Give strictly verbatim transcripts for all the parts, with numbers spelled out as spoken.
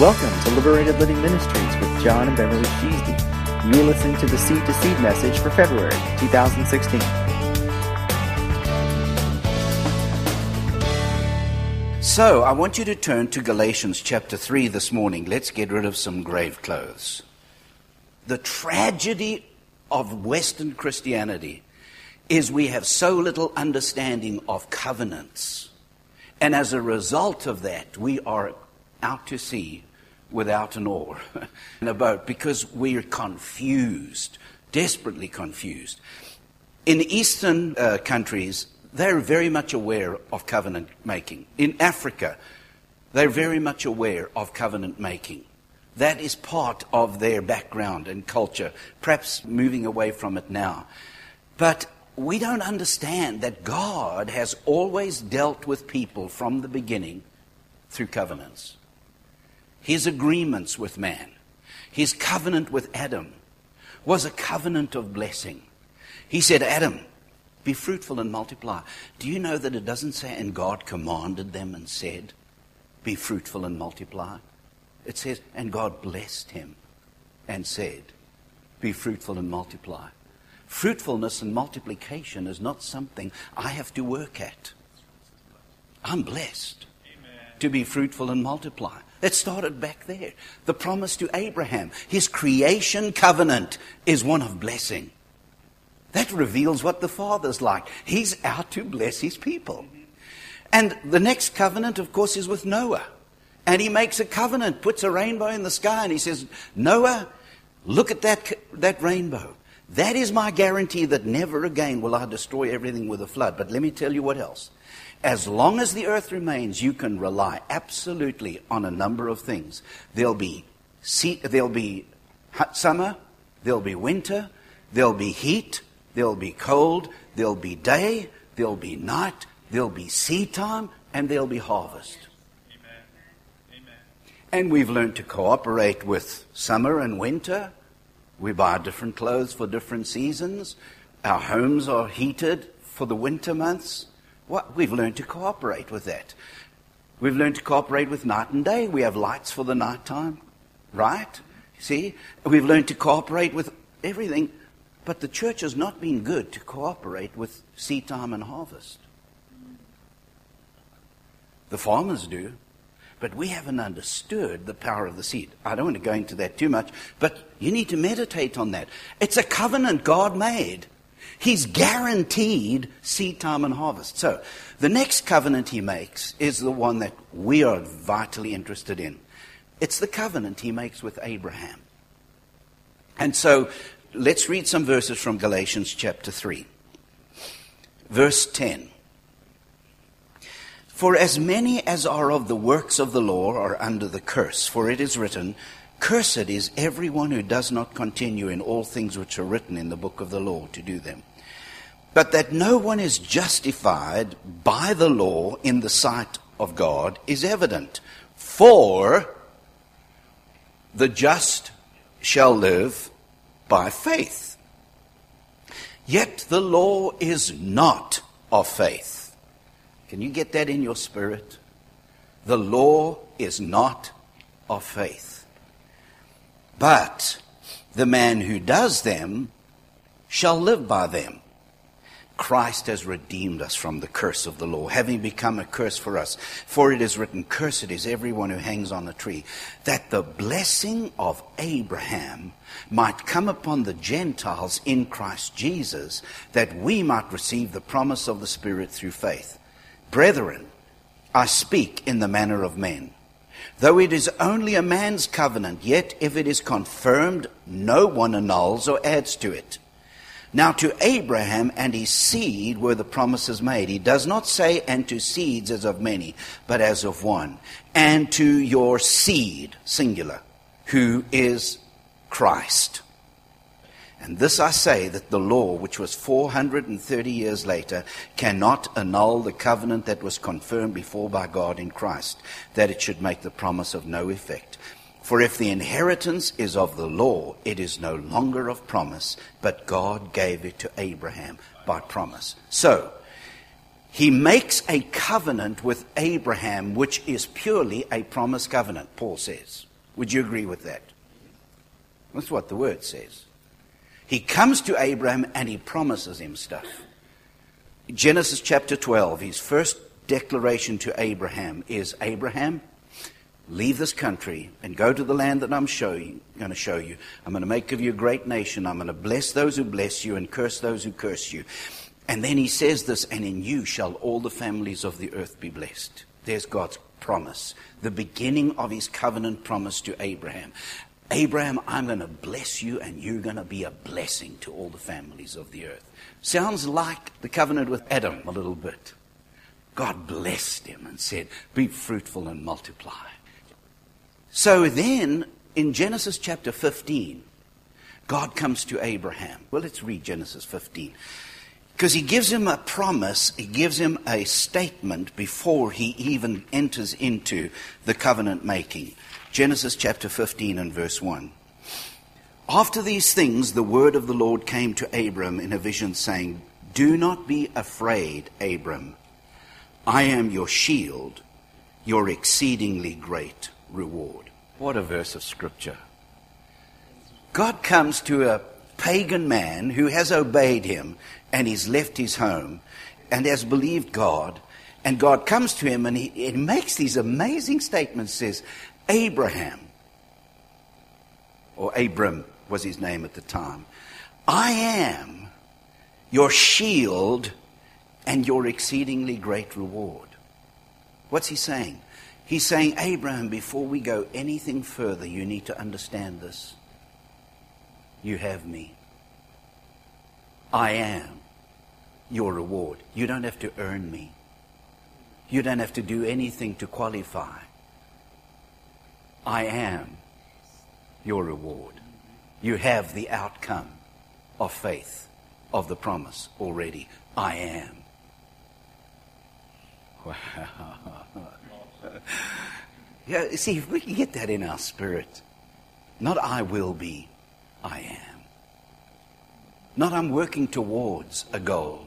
Welcome to Liberated Living Ministries with John and Beverly Sheasby. You are listening to the Seed to Seed message for February twenty sixteen. So, I want you to turn to Galatians chapter three this morning. Let's get rid of some grave clothes. The tragedy of Western Christianity is we have so little understanding of covenants. And as a result of that, we are out to sea without an oar in a boat because we're confused, desperately confused. In Eastern uh, countries, they're very much aware of covenant making. In Africa, they're very much aware of covenant making. That is part of their background and culture, perhaps moving away from it now. But we don't understand that God has always dealt with people from the beginning through covenants. His agreements with man, his covenant with Adam was a covenant of blessing. He said, Adam, be fruitful and multiply. Do you know that it doesn't say, and God commanded them and said, be fruitful and multiply? It says, and God blessed him and said, be fruitful and multiply. Fruitfulness and multiplication is not something I have to work at. I'm blessed Amen. To be fruitful and multiply. It started back there. The promise to Abraham, his creation covenant is one of blessing. That reveals what the Father's like. He's out to bless his people. And the next covenant, of course, is with Noah. And he makes a covenant, puts a rainbow in the sky, and he says, Noah, look at that, that rainbow. That is my guarantee that never again will I destroy everything with a flood. But let me tell you what else. As long as the earth remains, you can rely absolutely on a number of things. There'll be sea, there'll be summer, there'll be winter, there'll be heat, there'll be cold, there'll be day, there'll be night, there'll be seed time, and there'll be harvest. Amen. Amen. And we've learned to cooperate with summer and winter. We buy different clothes for different seasons. Our homes are heated for the winter months. What? We've learned to cooperate with that. We've learned to cooperate with night and day. We have lights for the night time, right? See? We've learned to cooperate with everything. But the church has not been good to cooperate with seed time and harvest. The farmers do, but we haven't understood the power of the seed. I don't want to go into that too much, but you need to meditate on that. It's a covenant God made. He's guaranteed seed time and harvest. So the next covenant he makes is the one that we are vitally interested in. It's the covenant he makes with Abraham. And so let's read some verses from Galatians chapter three. Verse ten. For as many as are of the works of the law are under the curse, for it is written, cursed is everyone who does not continue in all things which are written in the book of the law to do them. But that no one is justified by the law in the sight of God is evident. For the just shall live by faith. Yet the law is not of faith. Can you get that in your spirit? The law is not of faith. But the man who does them shall live by them. Christ has redeemed us from the curse of the law, having become a curse for us. For it is written, cursed is everyone who hangs on a tree, that the blessing of Abraham might come upon the Gentiles in Christ Jesus, that we might receive the promise of the Spirit through faith. Brethren, I speak in the manner of men. Though it is only a man's covenant, yet if it is confirmed, no one annuls or adds to it. Now to Abraham and his seed were the promises made. He does not say, and to seeds as of many, but as of one. And to your seed, singular, who is Christ. And this I say, that the law, which was four hundred thirty years later, cannot annul the covenant that was confirmed before by God in Christ, that it should make the promise of no effect. For if the inheritance is of the law, it is no longer of promise, but God gave it to Abraham by promise. So, he makes a covenant with Abraham, which is purely a promise covenant, Paul says. Would you agree with that? That's what the word says. He comes to Abraham and he promises him stuff. Genesis chapter twelve, his first declaration to Abraham is, Abraham, leave this country and go to the land that I'm show you, going to show you. I'm going to make of you a great nation. I'm going to bless those who bless you and curse those who curse you. And then he says this, and in you shall all the families of the earth be blessed. There's God's promise, the beginning of his covenant promise to Abraham. Abraham, I'm going to bless you and you're going to be a blessing to all the families of the earth. Sounds like the covenant with Adam a little bit. God blessed him and said, be fruitful and multiply. So then, in Genesis chapter fifteen, God comes to Abraham. Well, let's read Genesis fifteen. Because he gives him a promise, he gives him a statement before he even enters into the covenant making. Genesis chapter fifteen and verse one. After these things, the word of the Lord came to Abram in a vision, saying, do not be afraid, Abram. I am your shield, your exceedingly great reward. What a verse of scripture. God comes to a pagan man who has obeyed him and he's left his home and has believed God. And God comes to him and he, he makes these amazing statements, says, Abraham, or Abram was his name at the time, I am your shield and your exceedingly great reward. What's he saying? He's saying, Abraham, before we go anything further, you need to understand this. You have me. I am your reward. You don't have to earn me. You don't have to do anything to qualify. I am your reward. You have the outcome of faith, of the promise already. I am. Wow. Yeah, see, if we can get that in our spirit, not I will be, I am. Not I'm working towards a goal.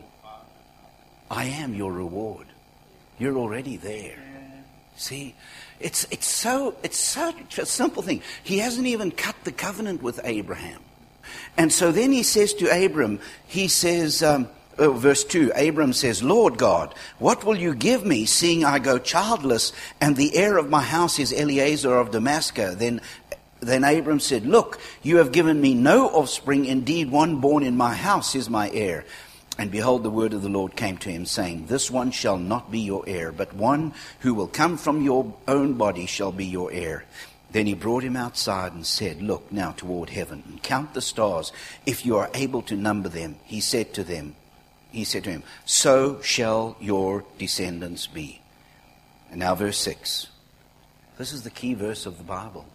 I am your reward. You're already there. See, it's it's so it's such a simple thing. He hasn't even cut the covenant with Abraham. And so then he says to Abram, he says, um, oh, verse two, Abram says, Lord God, what will you give me, seeing I go childless, and the heir of my house is Eliezer of Damascus? Then Then Abram said, look, you have given me no offspring. Indeed, one born in my house is my heir. And behold, the word of the Lord came to him, saying, this one shall not be your heir, but one who will come from your own body shall be your heir. Then he brought him outside and said, look now toward heaven and count the stars, if you are able to number them. He said to them, he said to him, so shall your descendants be. And now verse six. This is the key verse of the Bible.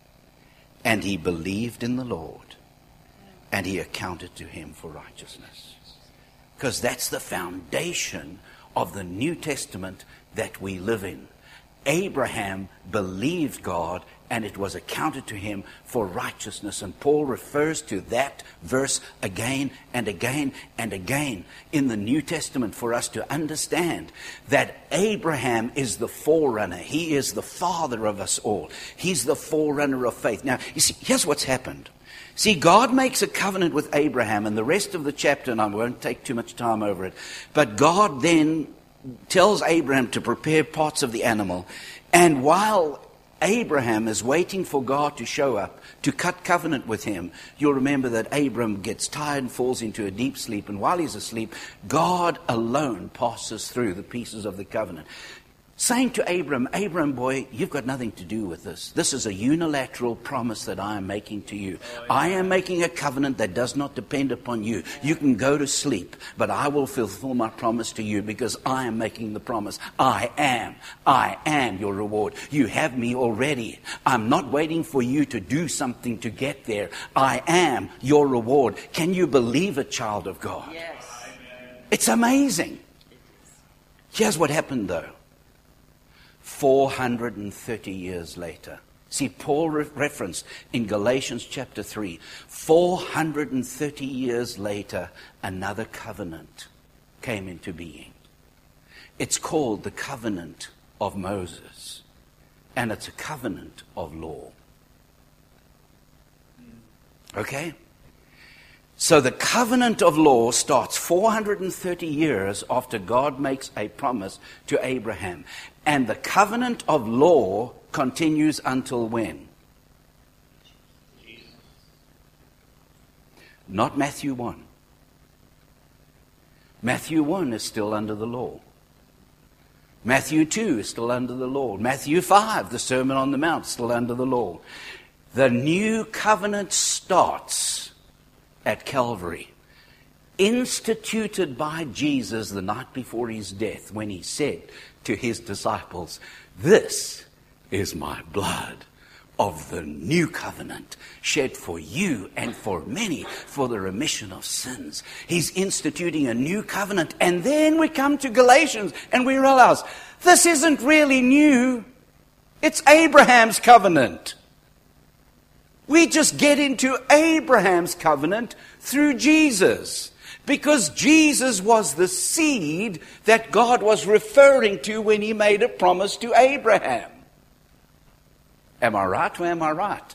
And he believed in the Lord, and he accounted to him for righteousness. Because that's the foundation of the New Testament that we live in. Abraham believed God, and it was accounted to him for righteousness. And Paul refers to that verse again and again and again in the New Testament for us to understand that Abraham is the forerunner. He is the father of us all. He's the forerunner of faith. Now, you see, here's what's happened. See, God makes a covenant with Abraham, and the rest of the chapter, and I won't take too much time over it, but God then tells Abraham to prepare parts of the animal. And while Abraham is waiting for God to show up, to cut covenant with him, you'll remember that Abram gets tired and falls into a deep sleep. And while he's asleep, God alone passes through the pieces of the covenant, saying to Abram, Abram, boy, you've got nothing to do with this. This is a unilateral promise that I am making to you. I am making a covenant that does not depend upon you. You can go to sleep, but I will fulfill my promise to you because I am making the promise. I am. I am your reward. You have me already. I'm not waiting for you to do something to get there. I am your reward. Can you believe it, child of God? Yes. It's amazing. Here's what happened, though. four hundred thirty years later. See, Paul re- referenced in Galatians chapter three, four hundred thirty years later, another covenant came into being. It's called the covenant of Moses, and it's a covenant of law. Okay? So the covenant of law starts four hundred thirty years after God makes a promise to Abraham. And the covenant of law continues until when? Not Matthew one. Matthew one is still under the law. Matthew two is still under the law. Matthew five, the Sermon on the Mount, still under the law. The new covenant starts at Calvary, instituted by Jesus the night before his death, when he said to his disciples, "This is my blood of the new covenant, shed for you and for many for the remission of sins." He's instituting a new covenant. And then we come to Galatians and we realize this isn't really new. It's Abraham's covenant. We just get into Abraham's covenant through Jesus, because Jesus was the seed that God was referring to when he made a promise to Abraham. Am I right or am I right?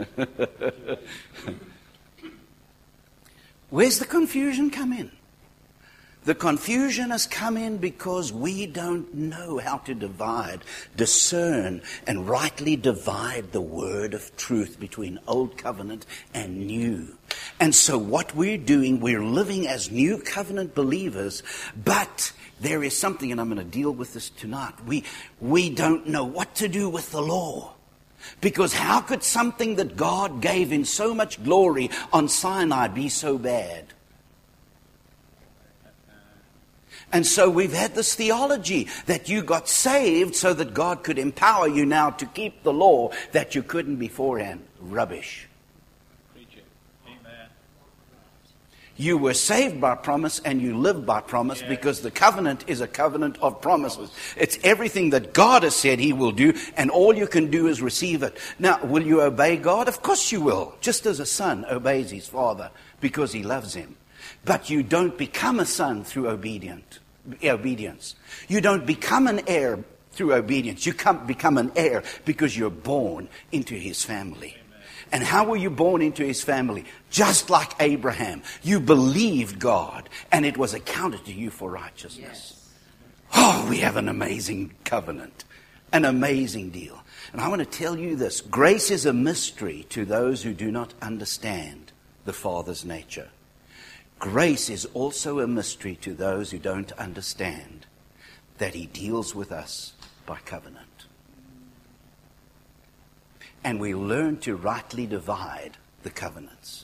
Where's the confusion come in? The confusion has come in because we don't know how to divide, discern, and rightly divide the word of truth between old covenant and new. And so what we're doing, we're living as new covenant believers, but there is something, and I'm going to deal with this tonight. We, we don't know what to do with the law. Because how could something that God gave in so much glory on Sinai be so bad? And so we've had this theology that you got saved so that God could empower you now to keep the law that you couldn't beforehand. Rubbish. Amen. You were saved by promise and you live by promise, yes, because the covenant is a covenant of promises. It's everything that God has said he will do, and all you can do is receive it. Now, will you obey God? Of course you will. Just as a son obeys his father because he loves him. But you don't become a son through obedient, obedience. You don't become an heir through obedience. You come, become an heir because you're born into his family. Amen. And how were you born into his family? Just like Abraham. You believed God, and it was accounted to you for righteousness. Yes. Oh, we have an amazing covenant. An amazing deal. And I want to tell you this. Grace is a mystery to those who do not understand the Father's nature. Grace is also a mystery to those who don't understand that he deals with us by covenant. And we learn to rightly divide the covenants.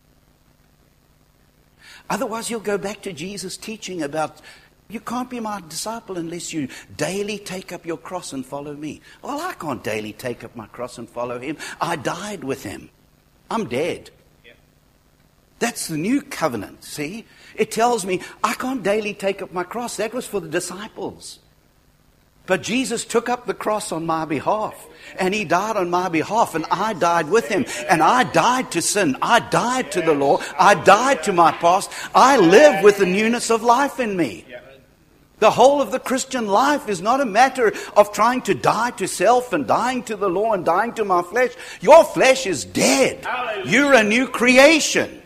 Otherwise, you'll go back to Jesus' teaching about, you can't be my disciple unless you daily take up your cross and follow me. Well, I can't daily take up my cross and follow him. I died with him. I'm dead. That's the new covenant, see? It tells me I can't daily take up my cross. That was for the disciples. But Jesus took up the cross on my behalf. And he died on my behalf. And I died with him. And I died to sin. I died to the law. I died to my past. I live with the newness of life in me. The whole of the Christian life is not a matter of trying to die to self and dying to the law and dying to my flesh. Your flesh is dead. Hallelujah. You're a new creation.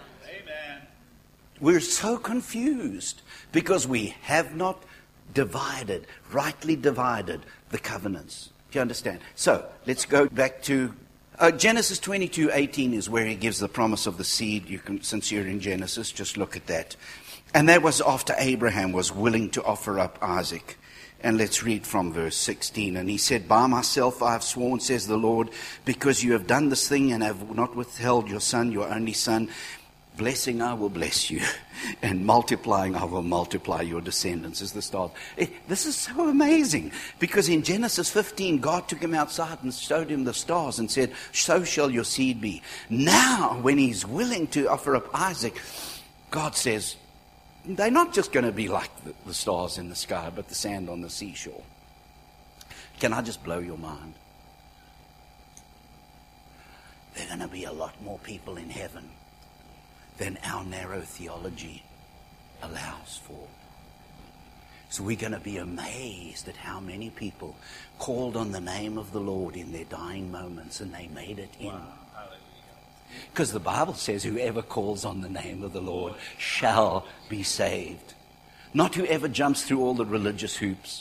We're so confused because we have not divided, rightly divided the covenants. Do you understand? So, let's go back to uh, Genesis twenty-two eighteen is where he gives the promise of the seed. You can, since you're in Genesis, just look at that. And that was after Abraham was willing to offer up Isaac. And let's read from verse sixteen. And he said, "By myself I have sworn, says the Lord, because you have done this thing and have not withheld your son, your only son. Blessing I will bless you, and multiplying I will multiply your descendants as the stars." It, this is so amazing, because in Genesis fifteen, God took him outside and showed him the stars and said, "So shall your seed be." Now, when he's willing to offer up Isaac, God says, they're not just going to be like the, the stars in the sky, but the sand on the seashore. Can I just blow your mind? There are going to be a lot more people in heaven than our narrow theology allows for. So we're going to be amazed at how many people called on the name of the Lord in their dying moments and they made it in. Wow. Because the Bible says whoever calls on the name of the Lord shall be saved. Not whoever jumps through all the religious hoops.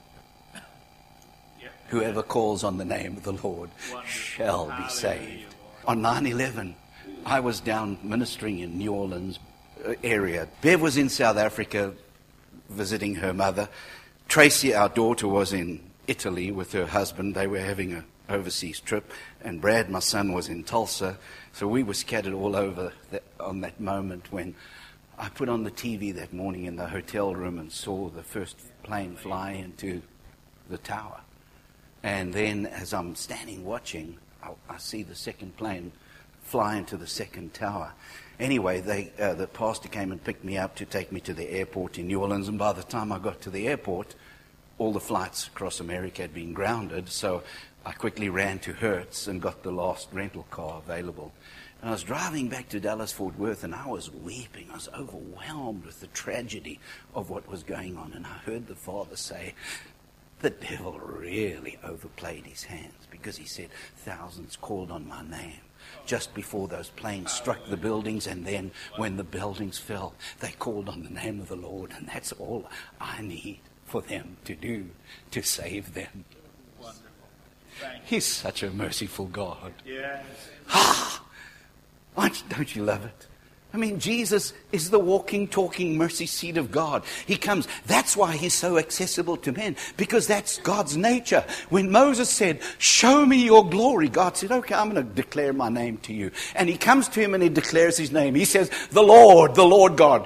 Whoever calls on the name of the Lord shall be saved. On nine eleven, I was down ministering in New Orleans area. Bev was in South Africa visiting her mother. Tracy, our daughter, was in Italy with her husband. They were having an overseas trip. And Brad, my son, was in Tulsa. So we were scattered all over that, on that moment when I put on the T V that morning in the hotel room and saw the first plane fly into the tower. And then as I'm standing watching, I, I see the second plane fly into the second tower. Anyway, they, uh, the pastor came and picked me up to take me to the airport in New Orleans. And by the time I got to the airport, all the flights across America had been grounded. So I quickly ran to Hertz and got the last rental car available. And I was driving back to Dallas-Fort Worth, and I was weeping. I was overwhelmed with the tragedy of what was going on. And I heard the Father say, the devil really overplayed his hands, because he said thousands called on my name just before those planes struck the buildings, and then when the buildings fell, they called on the name of the Lord, and that's all I need for them to do to save them. He's such a merciful God. Yes. Ah, don't you love it? I mean, Jesus is the walking, talking mercy seat of God. He comes. That's why he's so accessible to men, because that's God's nature. When Moses said, show me your glory, God said, okay, I'm going to declare my name to you. And he comes to him and he declares his name. He says, the Lord, the Lord God,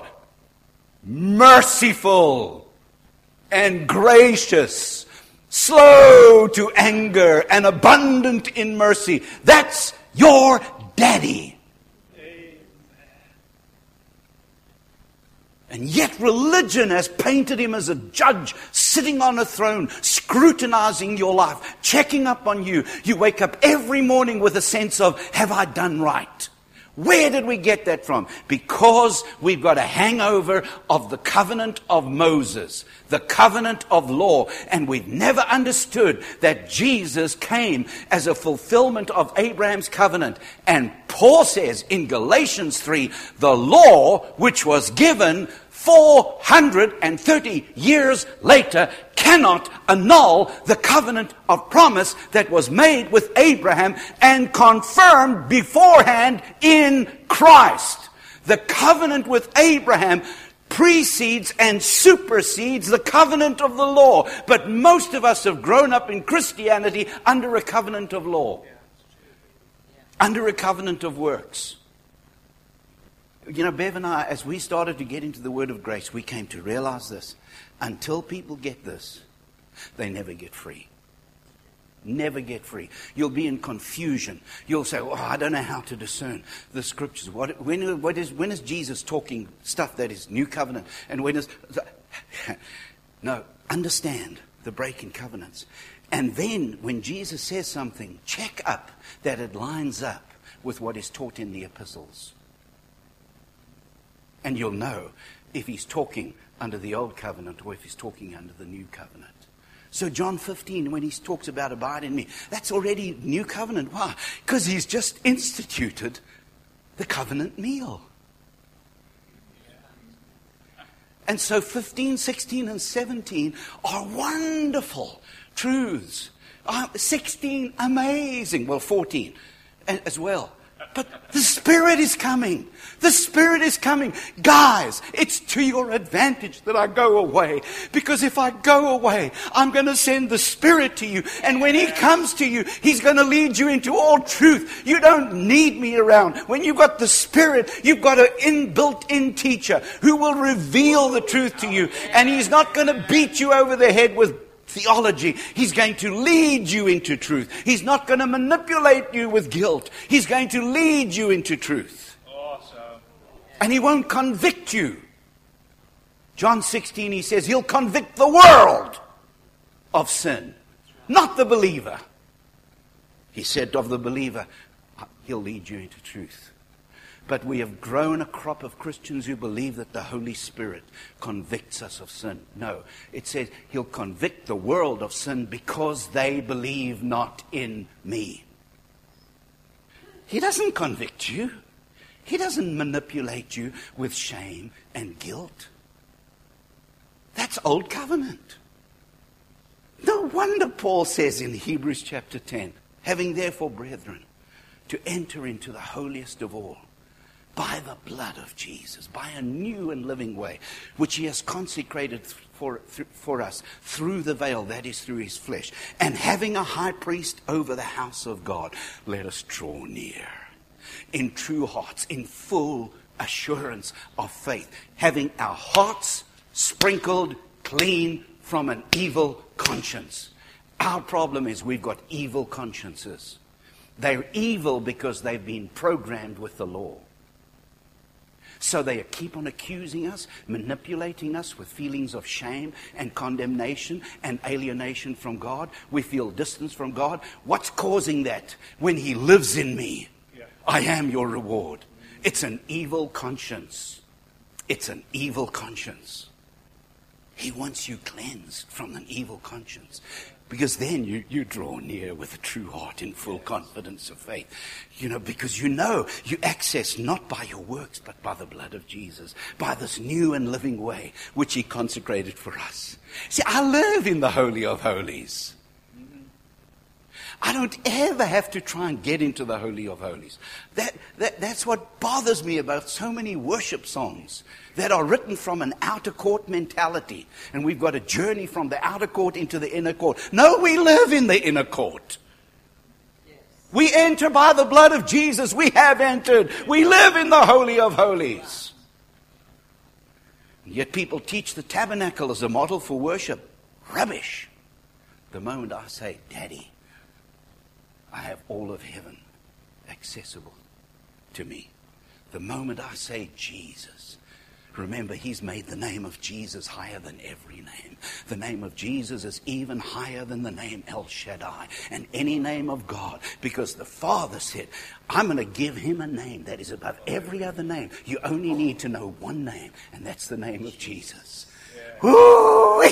merciful and gracious, slow to anger and abundant in mercy. That's your daddy. And yet religion has painted him as a judge sitting on a throne, scrutinizing your life, checking up on you. You wake up every morning with a sense of, have I done right? Where did we get that from? Because we've got a hangover of the covenant of Moses, the covenant of law, and we've never understood that Jesus came as a fulfillment of Abraham's covenant. And Paul says in Galatians three, the law which was given four hundred thirty years later cannot annul the covenant of promise that was made with Abraham and confirmed beforehand in Christ. The covenant with Abraham precedes and supersedes the covenant of the law. But most of us have grown up in Christianity under a covenant of law, under a covenant of works. You know, Bev and I, as we started to get into the Word of Grace, we came to realize this. Until people get this, they never get free. Never get free. You'll be in confusion. You'll say, oh, I don't know how to discern the Scriptures. What, when, what is, when is Jesus talking stuff that is New Covenant? And when is... No, understand the break in covenants. And then, when Jesus says something, check up that it lines up with what is taught in the epistles. And you'll know if he's talking under the old covenant or if he's talking under the new covenant. So John fifteen, when he talks about abide in me, that's already new covenant. Why? Because he's just instituted the covenant meal. And so fifteen, sixteen, and seventeen are wonderful truths. Uh, sixteen, amazing. Well, fourteen as well. But the Spirit is coming. The Spirit is coming. Guys, it's to your advantage that I go away. Because if I go away, I'm going to send the Spirit to you. And when He comes to you, He's going to lead you into all truth. You don't need me around. When you've got the Spirit, you've got an inbuilt-in teacher who will reveal the truth to you. And He's not going to beat you over the head with theology. He's going to lead you into truth. He's not going to manipulate you with guilt. He's going to lead you into truth. Awesome. And He won't convict you. John sixteen, He says He'll convict the world of sin, not the believer. He said of the believer, He'll lead you into truth. But we have grown a crop of Christians who believe that the Holy Spirit convicts us of sin. No, it says He'll convict the world of sin because they believe not in me. He doesn't convict you. He doesn't manipulate you with shame and guilt. That's old covenant. No wonder Paul says in Hebrews chapter ten, having therefore, brethren, to enter into the holiest of all, by the blood of Jesus, by a new and living way, which he has consecrated for, for us through the veil, that is through his flesh. And having a high priest over the house of God, let us draw near in true hearts, in full assurance of faith, having our hearts sprinkled clean from an evil conscience. Our problem is we've got evil consciences. They're evil because they've been programmed with the law. So they keep on accusing us, manipulating us with feelings of shame and condemnation and alienation from God. We feel distance from God. What's causing that? When he lives in me, I am your reward. It's an evil conscience. It's an evil conscience. He wants you cleansed from an evil conscience. Because then you, you draw near with a true heart in full confidence of faith. You know, because you know you access not by your works, but by the blood of Jesus. By this new and living way, which he consecrated for us. See, I live in the Holy of Holies. I don't ever have to try and get into the Holy of Holies. That, that, that's what bothers me about so many worship songs that are written from an outer court mentality. And we've got to journey from the outer court into the inner court. No, we live in the inner court. Yes. We enter by the blood of Jesus. We have entered. We live in the Holy of Holies. And yet people teach the tabernacle as a model for worship. Rubbish. The moment I say, Daddy, I have all of heaven accessible to me. The moment I say Jesus, remember he's made the name of Jesus higher than every name. The name of Jesus is even higher than the name El Shaddai and any name of God, because the Father said, I'm going to give him a name that is above every other name. You only need to know one name, and that's the name of Jesus. Yeah. Woo!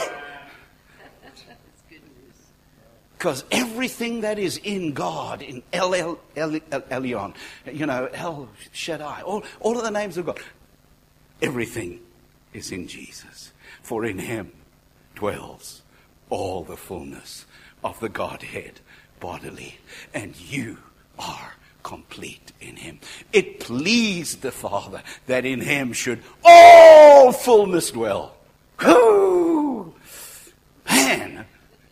Because everything that is in God, in El, El, El, El Elyon, you know, El Shaddai, all, all of the names of God, everything is in Jesus. For in him dwells all the fullness of the Godhead bodily. And you are complete in him. It pleased the Father that in him should all fullness dwell. Whoo! Man!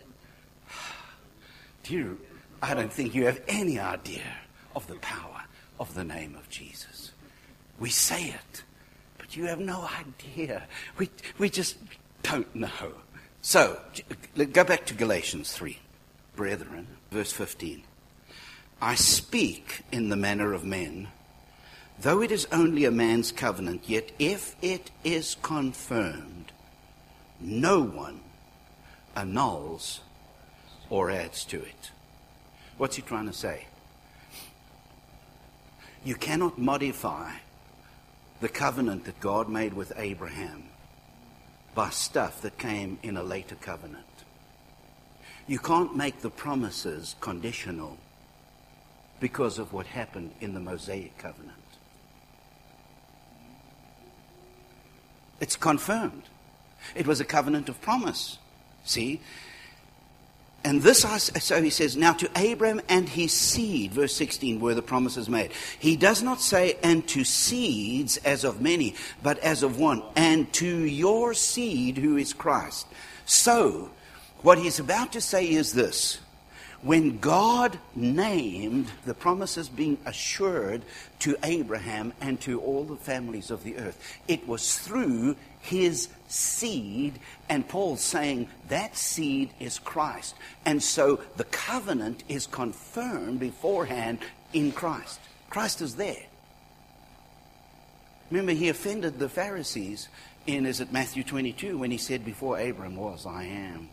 You, I don't think you have any idea of the power of the name of Jesus. We say it, but you have no idea. We, we just don't know. So, go back to Galatians three. Brethren, verse fifteen. I speak in the manner of men, though it is only a man's covenant, yet if it is confirmed, no one annuls or adds to it. What's he trying to say? You cannot modify the covenant that God made with Abraham by stuff that came in a later covenant. You can't make the promises conditional because of what happened in the Mosaic covenant. It's confirmed. It was a covenant of promise. See? And this, so he says, now to Abraham and his seed, verse sixteen, were the promises made. He does not say, and to seeds as of many, but as of one, and to your seed who is Christ. So, what he's about to say is this. When God named the promises being assured to Abraham and to all the families of the earth, it was through his seed, and Paul's saying that seed is Christ. And so the covenant is confirmed beforehand in Christ. Christ is there. Remember, he offended the Pharisees in, is it Matthew twenty-two, when he said, before Abraham was, I am.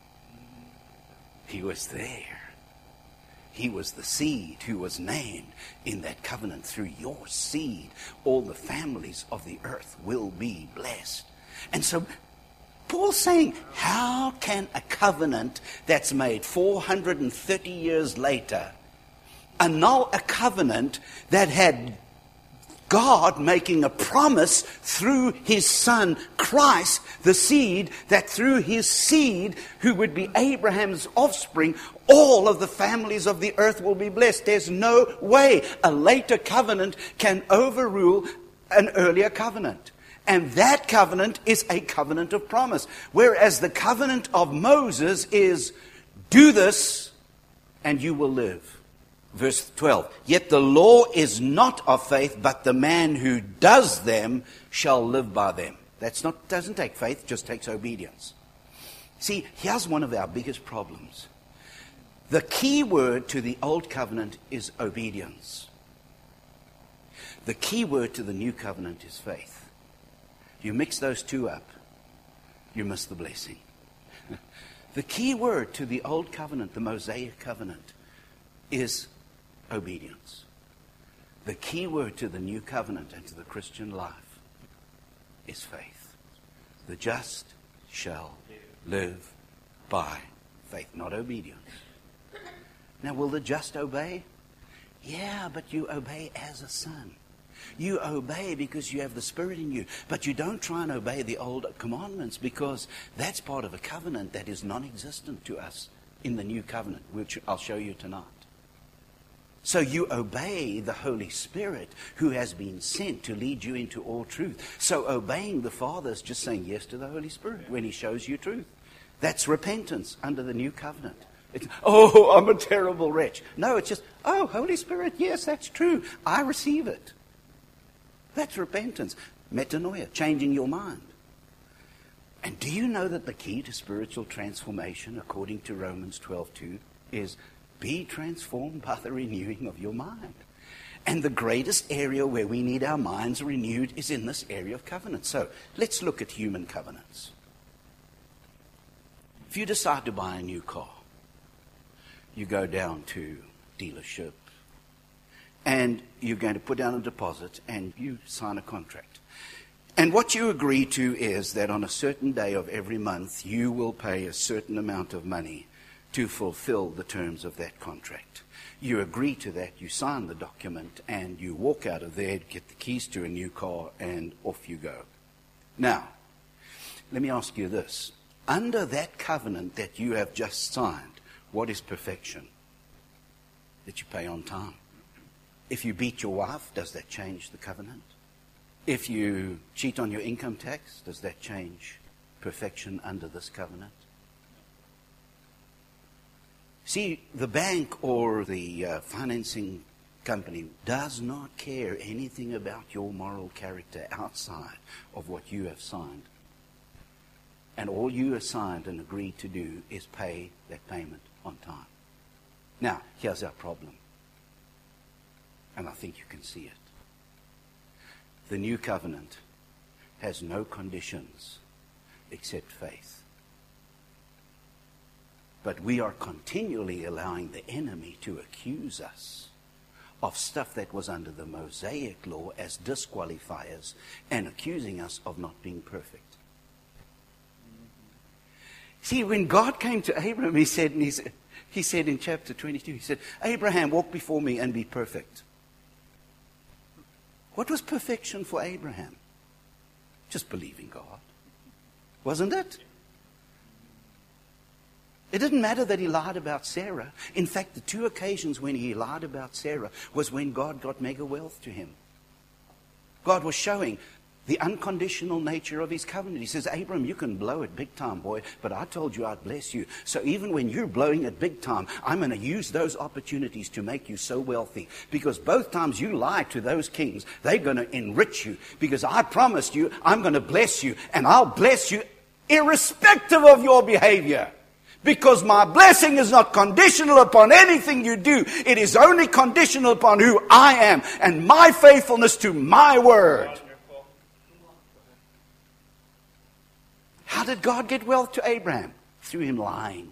He was there. He was the seed who was named in that covenant. Through your seed, all the families of the earth will be blessed. And so Paul's saying, how can a covenant that's made four hundred thirty years later annul a covenant that had God making a promise through his son Christ, the seed, that through his seed, who would be Abraham's offspring, all of the families of the earth will be blessed. There's no way a later covenant can overrule an earlier covenant. And that covenant is a covenant of promise. Whereas the covenant of Moses is, do this and you will live. Verse twelve, yet the law is not of faith, but the man who does them shall live by them. That's not, doesn't take faith, just takes obedience. See, here's one of our biggest problems. The key word to the old covenant is obedience. The key word to the new covenant is faith. You mix those two up, you miss the blessing. The key word to the old covenant, the Mosaic covenant, is obedience. The key word to the new covenant and to the Christian life is faith. The just shall live by faith, not obedience. Now, will the just obey? Yeah, but you obey as a son. You obey because you have the Spirit in you. But you don't try and obey the old commandments, because that's part of a covenant that is non-existent to us in the new covenant, which I'll show you tonight. So you obey the Holy Spirit who has been sent to lead you into all truth. So obeying the Father is just saying yes to the Holy Spirit when he shows you truth. That's repentance under the new covenant. It's, oh, I'm a terrible wretch. No, it's just, oh, Holy Spirit, yes, that's true. I receive it. That's repentance. Metanoia, changing your mind. And do you know that the key to spiritual transformation, according to Romans twelve two, is be transformed by the renewing of your mind. And the greatest area where we need our minds renewed is in this area of covenant. So let's look at human covenants. If you decide to buy a new car, you go down to dealership and you're going to put down a deposit and you sign a contract. And what you agree to is that on a certain day of every month, you will pay a certain amount of money to fulfill the terms of that contract. You agree to that, you sign the document, and you walk out of there, get the keys to a new car, and off you go. Now, let me ask you this. Under that covenant that you have just signed, what is perfection? That you pay on time. If you beat your wife, does that change the covenant? If you cheat on your income tax, does that change perfection under this covenant? See, the bank or the uh, financing company does not care anything about your moral character outside of what you have signed. And all you have signed and agreed to do is pay that payment on time. Now, here's our problem. And I think you can see it. The new covenant has no conditions except faith. But we are continually allowing the enemy to accuse us of stuff that was under the Mosaic law as disqualifiers and accusing us of not being perfect. See, when God came to Abraham, he said, and he said, he said in chapter twenty-two, he said, Abraham, walk before me and be perfect. What was perfection for Abraham? Just believing God. Wasn't it? It didn't matter that he lied about Sarah. In fact, the two occasions when he lied about Sarah was when God got mega wealth to him. God was showing the unconditional nature of his covenant. He says, Abram, you can blow it big time, boy, but I told you I'd bless you. So even when you're blowing it big time, I'm going to use those opportunities to make you so wealthy. Because both times you lie to those kings, they're going to enrich you. Because I promised you, I'm going to bless you, and I'll bless you irrespective of your behavior. Because my blessing is not conditional upon anything you do. It is only conditional upon who I am and my faithfulness to my word. How did God get wealth to Abraham? Through him lying.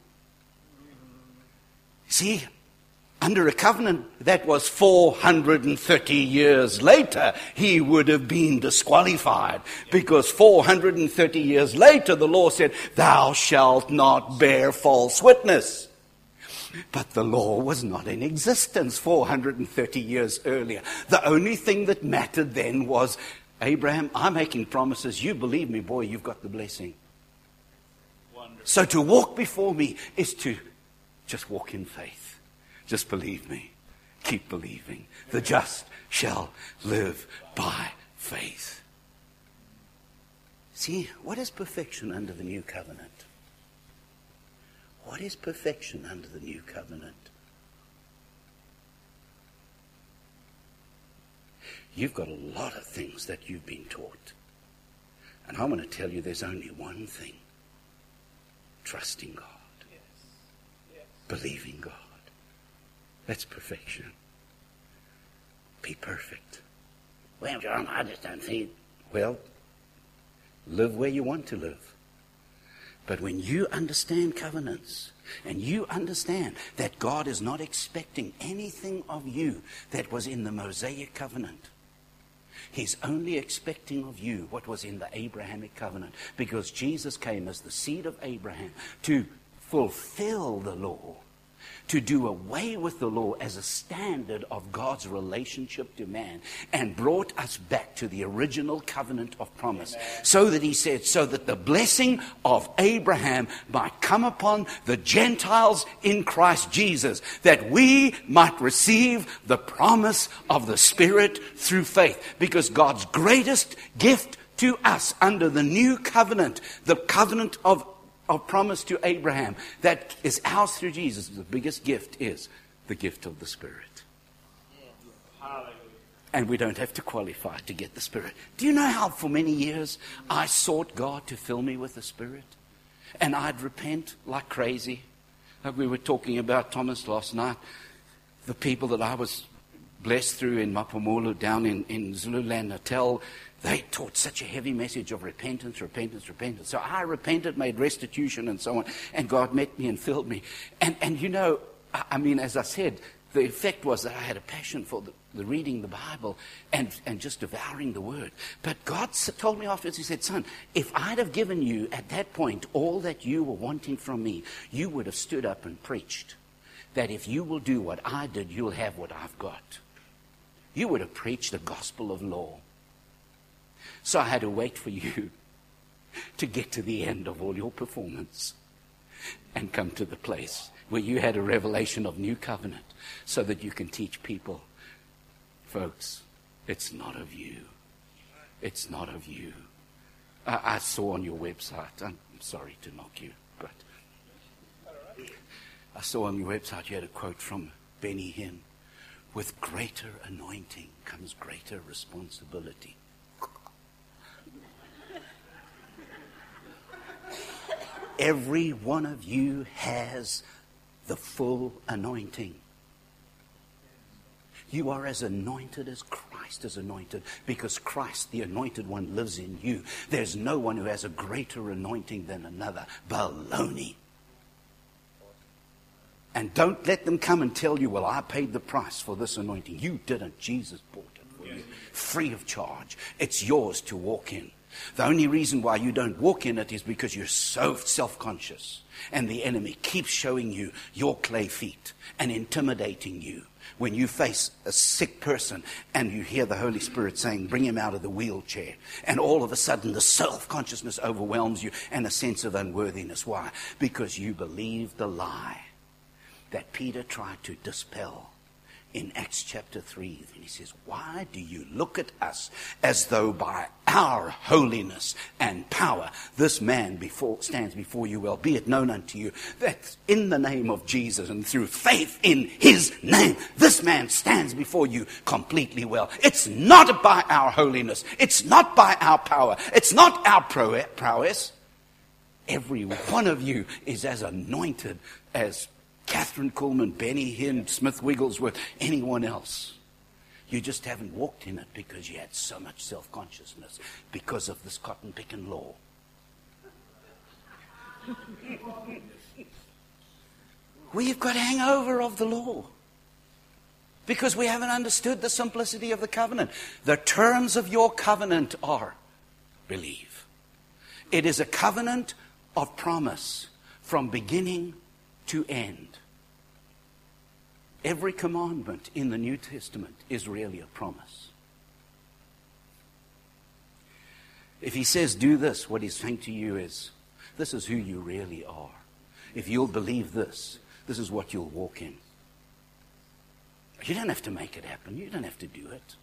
See, under a covenant that was four hundred thirty years later, he would have been disqualified. Because four hundred thirty years later, the law said, thou shalt not bear false witness. But the law was not in existence four hundred thirty years earlier. The only thing that mattered then was, Abraham, I'm making promises. You believe me, boy, you've got the blessing. Wonderful. So to walk before me is to just walk in faith. Just believe me. Keep believing. The just shall live by faith. See, what is perfection under the new covenant? What is perfection under the new covenant? You've got a lot of things that you've been taught. And I want to tell you there's only one thing. Trusting God. Yes. Yes. Believing God. That's perfection. Be perfect. Well, John, I just don't think. Well, live where you want to live. But when you understand covenants, and you understand that God is not expecting anything of you that was in the Mosaic covenant, He's only expecting of you what was in the Abrahamic covenant, because Jesus came as the seed of Abraham to fulfill the law, to do away with the law as a standard of God's relationship to man, and brought us back to the original covenant of promise. Amen. So that he said, so that the blessing of Abraham might come upon the Gentiles in Christ Jesus, that we might receive the promise of the Spirit through faith. Because God's greatest gift to us under the new covenant, the covenant of of promise to Abraham that is ours through Jesus, the biggest gift is the gift of the Spirit. Hallelujah. And we don't have to qualify to get the Spirit. Do you know how for many years I sought God to fill me with the Spirit? And I'd repent like crazy. Like we were talking about Thomas last night. The people that I was blessed through in Mapamolo down in, in Zululand Natal, they taught such a heavy message of repentance, repentance, repentance. So I repented, made restitution and so on. And God met me and filled me. And, and you know, I, I mean, as I said, the effect was that I had a passion for the, the reading the Bible and, and just devouring the Word. But God told me afterwards, He said, son, if I'd have given you at that point all that you were wanting from me, you would have stood up and preached that if you will do what I did, you'll have what I've got. You would have preached the gospel of law. So I had to wait for you to get to the end of all your performance and come to the place where you had a revelation of new covenant so that you can teach people, folks, it's not of you. It's not of you. I, I saw on your website, I'm sorry to knock you, but I saw on your website you had a quote from Benny Hinn. With greater anointing comes greater responsibility. Every one of you has the full anointing. You are as anointed as Christ is anointed, because Christ, the anointed one, lives in you. There's no one who has a greater anointing than another. Baloney. And don't let them come and tell you, well, I paid the price for this anointing. You didn't. Jesus bought it for you. Free of charge. It's yours to walk in. The only reason why you don't walk in it is because you're so self-conscious. And the enemy keeps showing you your clay feet and intimidating you. When you face a sick person and you hear the Holy Spirit saying, bring him out of the wheelchair. And all of a sudden the self-consciousness overwhelms you and a sense of unworthiness. Why? Because you believe the lie that Peter tried to dispel in Acts chapter three. And he says, why do you look at us as though by our holiness and power this man before stands before you? Well, be it known unto you that in the name of Jesus and through faith in his name, this man stands before you completely well. It's not by our holiness. It's not by our power. It's not our prowess. Every one of you is as anointed as Catherine Kuhlman, Benny Hinn, Smith Wigglesworth, anyone else. You just haven't walked in it because you had so much self-consciousness because of this cotton picking law. We've got a hangover of the law because we haven't understood the simplicity of the covenant. The terms of your covenant are believe. It is a covenant of promise from beginning to end. Every commandment in the New Testament is really a promise. If he says, do this, what he's saying to you is, this is who you really are. If you'll believe this, this is what you'll walk in. You don't have to make it happen. You don't have to do it.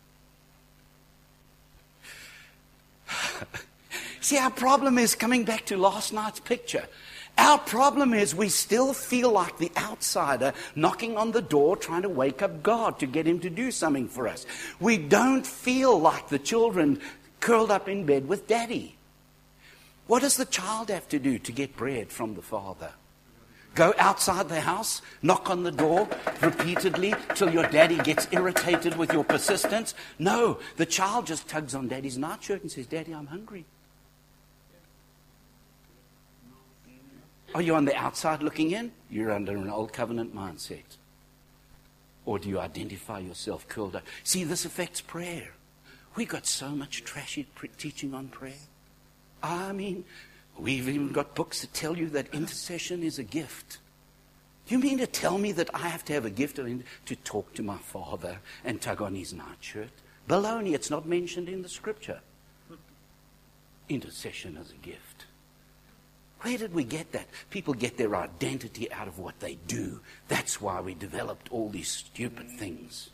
See, our problem is, coming back to last night's picture, our problem is we still feel like the outsider knocking on the door trying to wake up God to get him to do something for us. We don't feel like the children curled up in bed with daddy. What does the child have to do to get bread from the father? Go outside the house, knock on the door repeatedly till your daddy gets irritated with your persistence? No, the child just tugs on daddy's nightshirt and says, Daddy, I'm hungry. Are you on the outside looking in? You're under an old covenant mindset. Or do you identify yourself curled up? See, this affects prayer. We got so much trashy pre- teaching on prayer. I mean, we've even got books that tell you that intercession is a gift. You mean to tell me that I have to have a gift to talk to my Father and tug on his nightshirt? Baloney, it's not mentioned in the Scripture. Intercession is a gift. Where did we get that? People get their identity out of what they do. That's why we developed all these stupid things.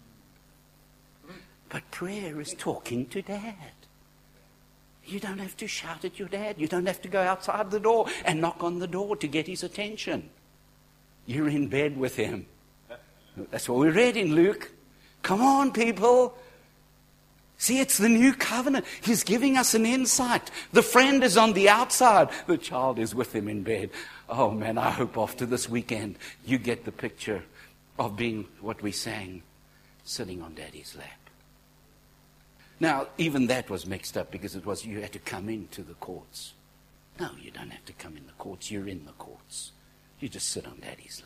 But prayer is talking to Dad. You don't have to shout at your dad. You don't have to go outside the door and knock on the door to get his attention. You're in bed with him. That's what we read in Luke. Come on, people. See, it's the new covenant. He's giving us an insight. The friend is on the outside. The child is with him in bed. Oh, man, I hope after this weekend you get the picture of being what we sang, sitting on Daddy's lap. Now, even that was mixed up because it was you had to come into the courts. No, you don't have to come in the courts. You're in the courts. You just sit on Daddy's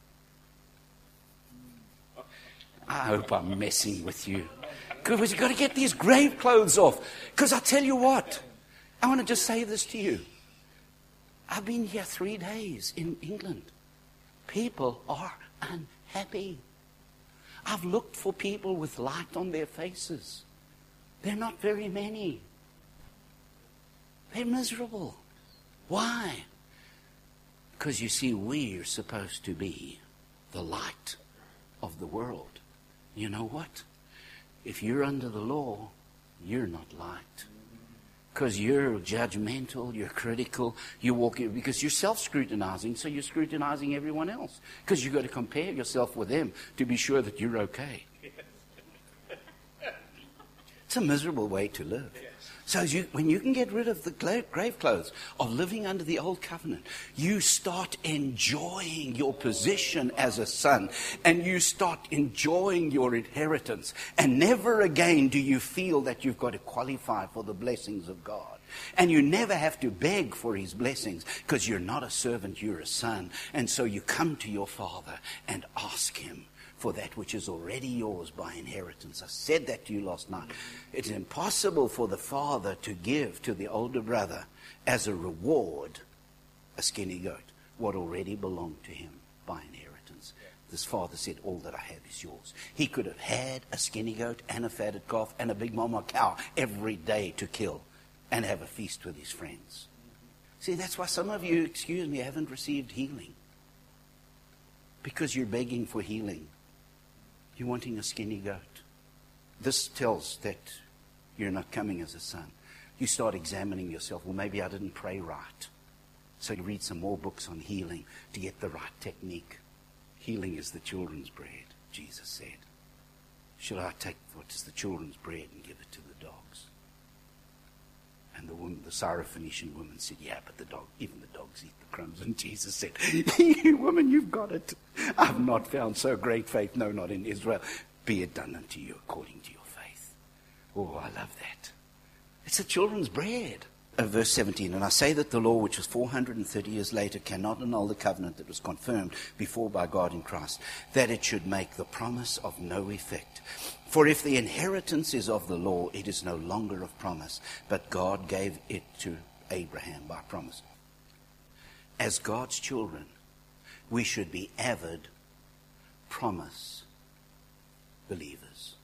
lap. I hope I'm messing with you. Because you've got to get these grave clothes off. Because I tell you what, I want to just say this to you. I've been here three days in England. People are unhappy. I've looked for people with light on their faces. They're not very many. They're miserable. Why? Because you see, we are supposed to be the light of the world. You know what? If you're under the law, you're not light. Because you're judgmental, you're critical, you walk in, because you're self-scrutinizing, so you're scrutinizing everyone else. Because you've got to compare yourself with them to be sure that you're okay. It's a miserable way to live. So as you, when you can get rid of the grave clothes of living under the old covenant, you start enjoying your position as a son, and you start enjoying your inheritance. And never again do you feel that you've got to qualify for the blessings of God. And you never have to beg for his blessings, because you're not a servant, you're a son. And so you come to your Father and ask him for that which is already yours by inheritance. I said that to you last night. It's impossible for the father to give to the older brother as a reward a skinny goat, what already belonged to him by inheritance. This father said, all that I have is yours. He could have had a skinny goat and a fatted calf and a big mama cow every day to kill and have a feast with his friends. See, that's why some of you, excuse me, haven't received healing. Because you're begging for healing. You're wanting a skinny goat. This tells that you're not coming as a son. You start examining yourself. Well, maybe I didn't pray right. So you read some more books on healing to get the right technique. Healing is the children's bread, Jesus said. Should I take what is the children's bread and give it to the dogs? And the woman, the Syrophoenician woman said, yeah, but the dog, even the dogs eat the crumbs. And Jesus said, you woman, you've got it. I've not found so great faith, no, not in Israel. Be it done unto you according to your faith. Oh, I love that. It's the children's bread. Uh, verse seventeen, and I say that the law, which was four hundred thirty years later, cannot annul the covenant that was confirmed before by God in Christ, that it should make the promise of no effect. For if the inheritance is of the law, it is no longer of promise, but God gave it to Abraham by promise. As God's children, we should be avid promise believers.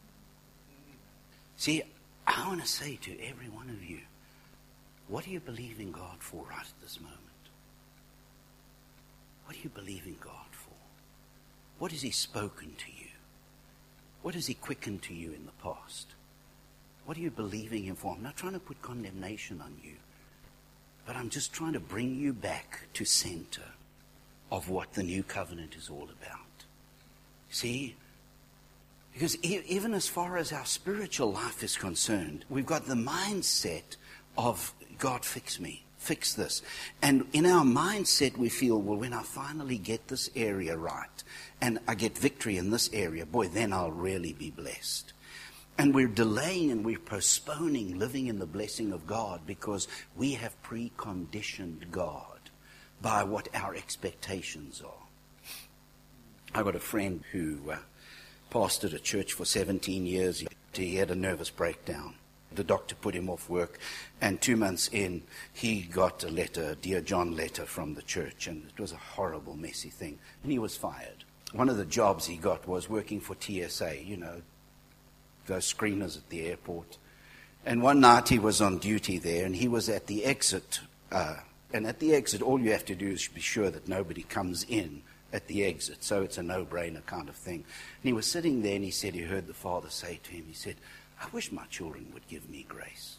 See, I want to say to every one of you, what are you believing God for right at this moment? What are you believing God for? What has He spoken to you? What has He quickened to you in the past? What are you believing Him for? I'm not trying to put condemnation on you, but I'm just trying to bring you back to center of what the new covenant is all about. See? Because e- even as far as our spiritual life is concerned, we've got the mindset of, God, fix me, fix this. And in our mindset, we feel, well, when I finally get this area right, and I get victory in this area, boy, then I'll really be blessed. And we're delaying and we're postponing living in the blessing of God because we have preconditioned God by what our expectations are. I got a friend who uh, pastored a church for seventeen years. He, he had a nervous breakdown. The doctor put him off work, and two months in, he got a letter, a Dear John letter from the church, and it was a horrible, messy thing, and he was fired. One of the jobs he got was working for T S A, you know, those screeners at the airport. And one night he was on duty there, and he was at the exit, uh, and at the exit, all you have to do is be sure that nobody comes in at the exit, so it's a no-brainer kind of thing. And he was sitting there, and he said he heard the Father say to him, he said, I wish my children would give me grace.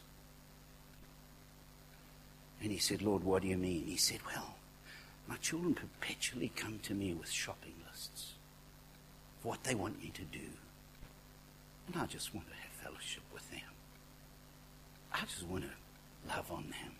And he said, Lord, what do you mean? He said, well, my children perpetually come to me with shopping lists of what they want me to do. And I just want to have fellowship with them. I just want to love on them.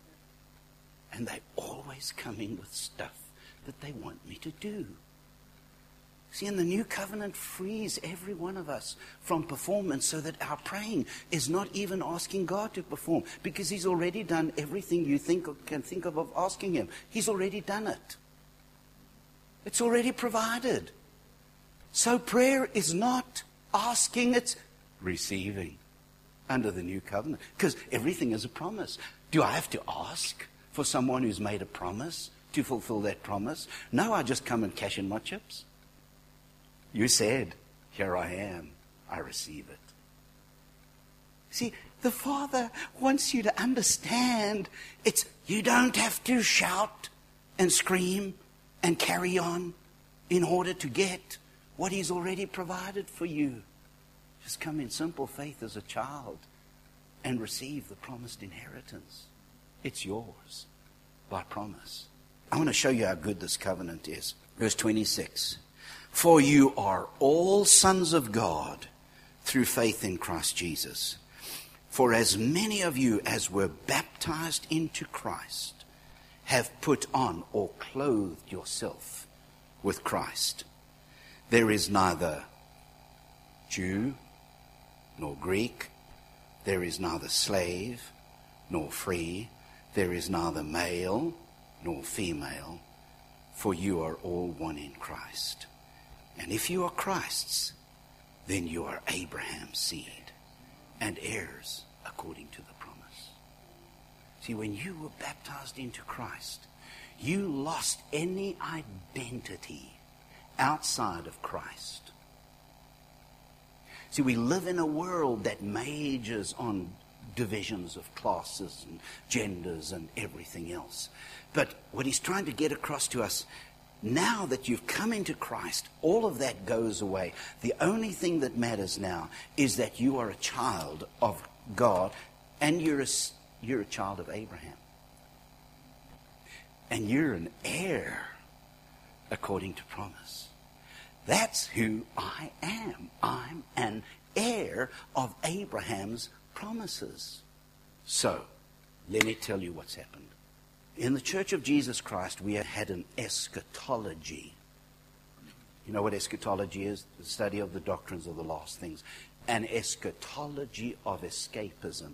And they always come in with stuff that they want me to do. See, and the new covenant frees every one of us from performance so that our praying is not even asking God to perform, because He's already done everything you think of, can think of of asking Him. He's already done it. It's already provided. So prayer is not asking, it's receiving under the new covenant, because everything is a promise. Do I have to ask for someone who's made a promise to fulfill that promise? No, I just come and cash in my chips. You said, here I am, I receive it. See, the Father wants you to understand it's, you don't have to shout and scream and carry on in order to get what He's already provided for you. Just come in simple faith as a child and receive the promised inheritance. It's yours by promise. I want to show you how good this covenant is. Verse twenty-six. For you are all sons of God through faith in Christ Jesus. For as many of you as were baptized into Christ have put on or clothed yourself with Christ. There is neither Jew nor Greek. There is neither slave nor free. There is neither male nor female. For you are all one in Christ. And if you are Christ's, then you are Abraham's seed and heirs according to the promise. See, when you were baptized into Christ, you lost any identity outside of Christ. See, we live in a world that majors on divisions of classes and genders and everything else. But what He's trying to get across to us, now that you've come into Christ, all of that goes away. The only thing that matters now is that you are a child of God, and you're a, you're a child of Abraham. And you're an heir according to promise. That's who I am. I'm an heir of Abraham's promises. So, let me tell you what's happened. In the Church of Jesus Christ, we have had an eschatology. You know what eschatology is? The study of the doctrines of the last things. An eschatology of escapism.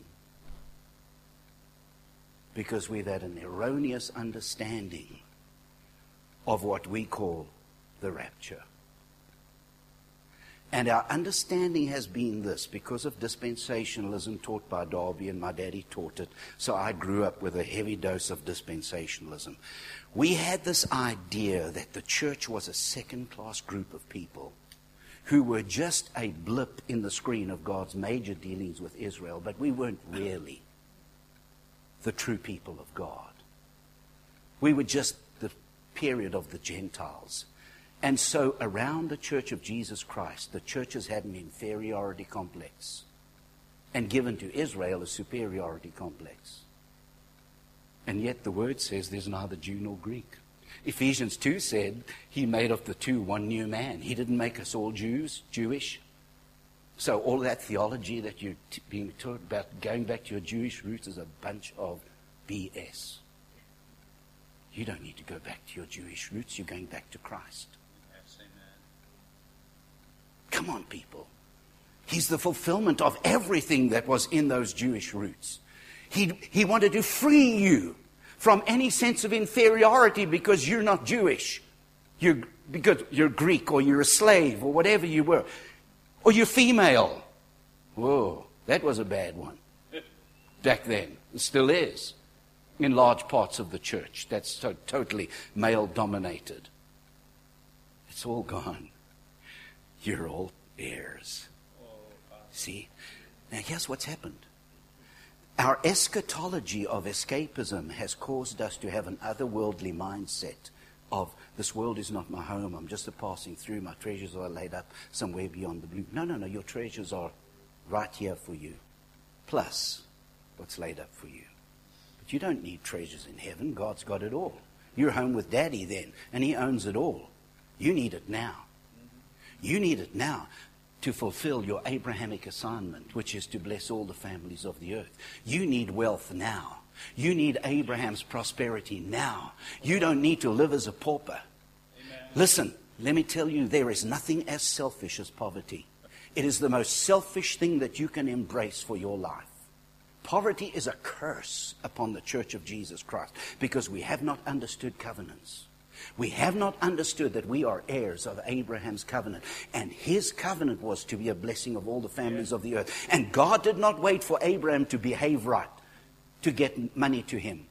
Because we've had an erroneous understanding of what we call the rapture. And our understanding has been this, because of dispensationalism taught by Darby, and my daddy taught it, so I grew up with a heavy dose of dispensationalism. We had this idea that the church was a second-class group of people who were just a blip in the screen of God's major dealings with Israel, but we weren't really the true people of God. We were just the period of the Gentiles. And so around the Church of Jesus Christ, the churches had an inferiority complex and given to Israel a superiority complex. And yet the word says there's neither Jew nor Greek. Ephesians two said he made of the two one new man. He didn't make us all Jews, Jewish. So all that theology that you're t- being taught about going back to your Jewish roots is a bunch of B S. You don't need to go back to your Jewish roots. You're going back to Christ. Yes, amen. Come on, people. He's the fulfillment of everything that was in those Jewish roots. He, he wanted to free you from any sense of inferiority because you're not Jewish. You're, because you're Greek, or you're a slave, or whatever you were. Or you're female. Whoa, that was a bad one. Back then. It still is. In large parts of the church. That's so totally male-dominated. It's all gone. You're all heirs. See? Now here's what's happened. Our eschatology of escapism has caused us to have an otherworldly mindset of, this world is not my home, I'm just a passing through, my treasures are laid up somewhere beyond the blue. No, no, no, your treasures are right here for you. Plus, what's laid up for you. But you don't need treasures in heaven. God's got it all. You're home with Daddy then, and He owns it all. You need it now. You need it now to fulfill your Abrahamic assignment, which is to bless all the families of the earth. You need wealth now. You need Abraham's prosperity now. You don't need to live as a pauper. Amen. Listen, let me tell you, there is nothing as selfish as poverty. It is the most selfish thing that you can embrace for your life. Poverty is a curse upon the Church of Jesus Christ because we have not understood covenants. We have not understood that we are heirs of Abraham's covenant. And his covenant was to be a blessing of all the families of the earth. And God did not wait for Abraham to behave right to get money to him.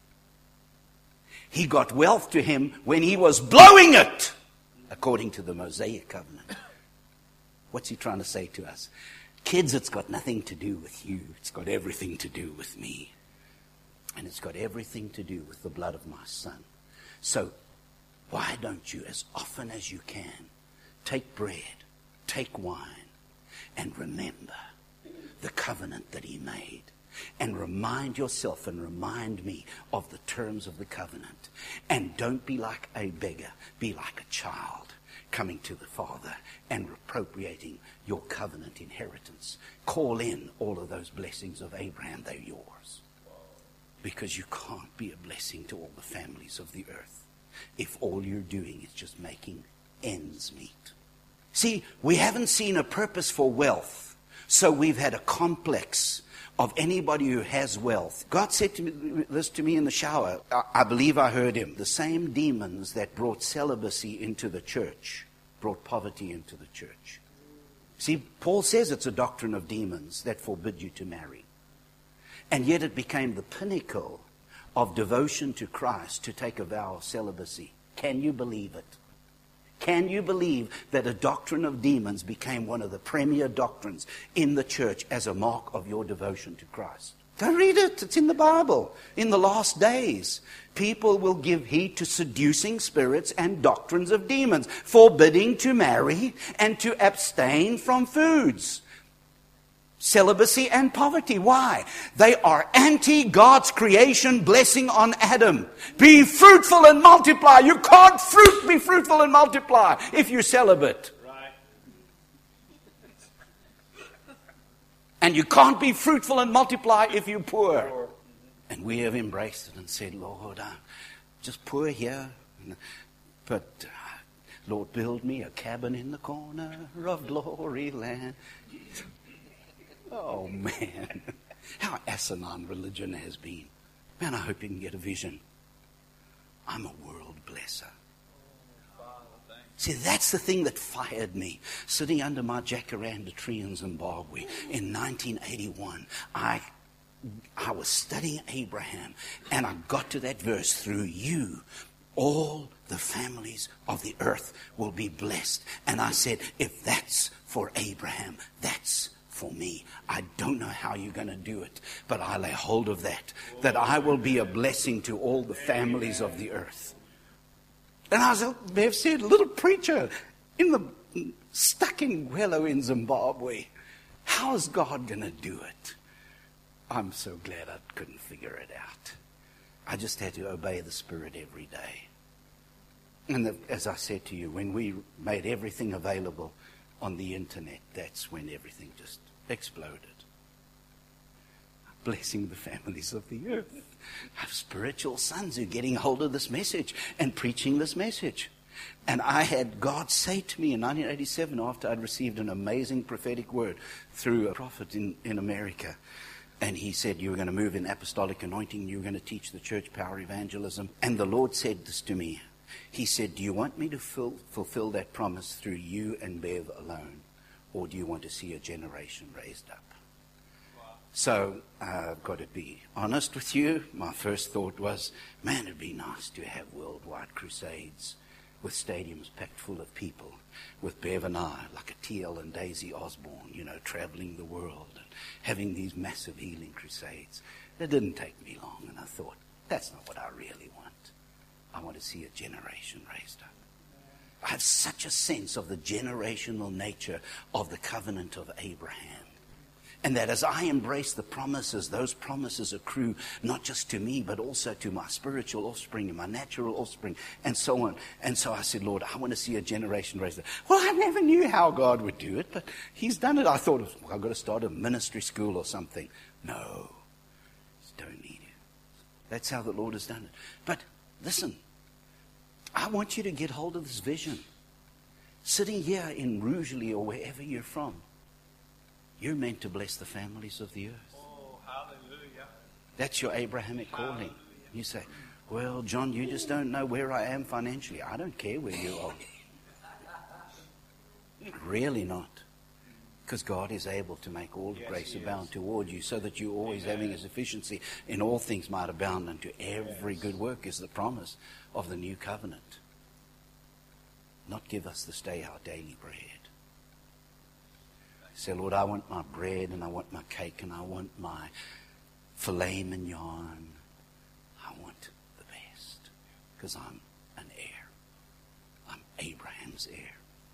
He got wealth to him when he was blowing it, according to the Mosaic covenant. What's he trying to say to us? Kids, it's got nothing to do with you. It's got everything to do with me. And it's got everything to do with the blood of my son. So, why don't you, as often as you can, take bread, take wine, and remember the covenant that he made. And remind yourself and remind me of the terms of the covenant. And don't be like a beggar. Be like a child coming to the Father and appropriating your covenant inheritance. Call in all of those blessings of Abraham. They're yours. Because you can't be a blessing to all the families of the earth if all you're doing is just making ends meet. See, we haven't seen a purpose for wealth, so we've had a complex of anybody who has wealth. God said to me, this to me in the shower. I, I believe I heard him. The same demons that brought celibacy into the church brought poverty into the church. See, Paul says it's a doctrine of demons that forbid you to marry. And yet it became the pinnacle of devotion to Christ to take a vow of celibacy. Can you believe it? Can you believe that a doctrine of demons became one of the premier doctrines in the church as a mark of your devotion to Christ? Go read it. It's in the Bible. In the last days, people will give heed to seducing spirits and doctrines of demons, forbidding to marry and to abstain from foods. Celibacy and poverty. Why? They are anti-God's creation blessing on Adam. Be fruitful and multiply. You can't fruit, be fruitful and multiply if you're celibate. Right. And you can't be fruitful and multiply if you're poor. And we have embraced it and said, Lord, I'm just poor here. But uh, Lord, build me a cabin in the corner of glory land. Oh, man. How asinine religion has been. Man, I hope you can get a vision. I'm a world blesser. See, that's the thing that fired me. Sitting under my jacaranda tree in Zimbabwe in nineteen eighty-one, I I was studying Abraham, and I got to that verse, through you, all the families of the earth will be blessed. And I said, if that's for Abraham, that's for me. I don't know how you're going to do it, but I lay hold of that, that I will be a blessing to all the families of the earth. And I was, they've said, little preacher in the stuck in Gwelo in Zimbabwe, how is God going to do it? I'm so glad I couldn't figure it out. I just had to obey the Spirit every day. And the, as I said to you, when we made everything available on the internet, that's when everything just exploded. Blessing the families of the earth. I have spiritual sons who are getting hold of this message and preaching this message. And I had God say to me in nineteen eighty-seven, after I'd received an amazing prophetic word through a prophet in, in America, and he said, you were going to move in apostolic anointing, you were going to teach the church power evangelism. And the Lord said this to me. He said, do you want me to fill, fulfill that promise through you and Bev alone? Or do you want to see a generation raised up? Wow. So uh, I've got to be honest with you. My first thought was, man, it'd be nice to have worldwide crusades with stadiums packed full of people, with Bev and I, like a T L and Daisy Osborne, you know, traveling the world and having these massive healing crusades. It didn't take me long, and I thought, that's not what I really want. I want to see a generation raised up. I have such a sense of the generational nature of the covenant of Abraham. And that as I embrace the promises, those promises accrue not just to me, but also to my spiritual offspring and my natural offspring, and so on. And so I said, Lord, I want to see a generation raised up. Well, I never knew how God would do it, but he's done it. I thought, well, I've got to start a ministry school or something. No, just don't need it. That's how the Lord has done it. But listen, I want you to get hold of this vision. Sitting here in Rugeley or wherever you're from, you're meant to bless the families of the earth. Oh, hallelujah. That's your Abrahamic calling. Hallelujah. You say, well, John, you just don't know where I am financially. I don't care where you are. Really not. Because God is able to make all yes, grace abound toward you, so that you always Amen. Having a sufficiency in all things might abound unto every yes. good work, is the promise of the new covenant. Not give us this day our daily bread. Say, Lord, I want my bread, and I want my cake, and I want my filet mignon. I want the best, because I'm an heir. I'm Abraham's heir.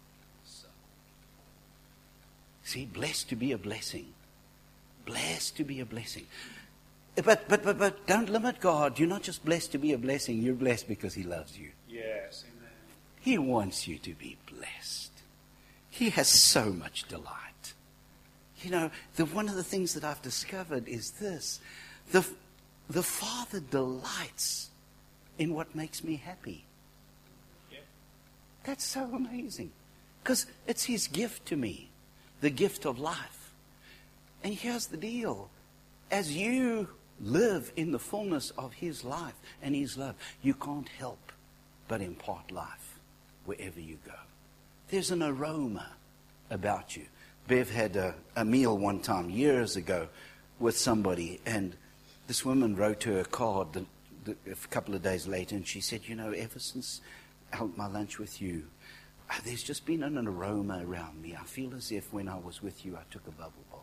See, blessed to be a blessing. Blessed to be a blessing. But, but, but, but don't limit God. You're not just blessed to be a blessing. You're blessed because he loves you. Yes, amen. He wants you to be blessed. He has so much delight. You know, the, one of the things that I've discovered is this. The, the Father delights in what makes me happy. Yeah. That's so amazing. Because it's his gift to me. The gift of life. And here's the deal. As you live in the fullness of his life and his love, you can't help but impart life wherever you go. There's an aroma about you. Bev had a, a meal one time years ago with somebody, and this woman wrote her a card the, the, a couple of days later, and she said, you know, ever since I had my lunch with you, there's just been an aroma around me. I feel as if when I was with you, I took a bubble bath.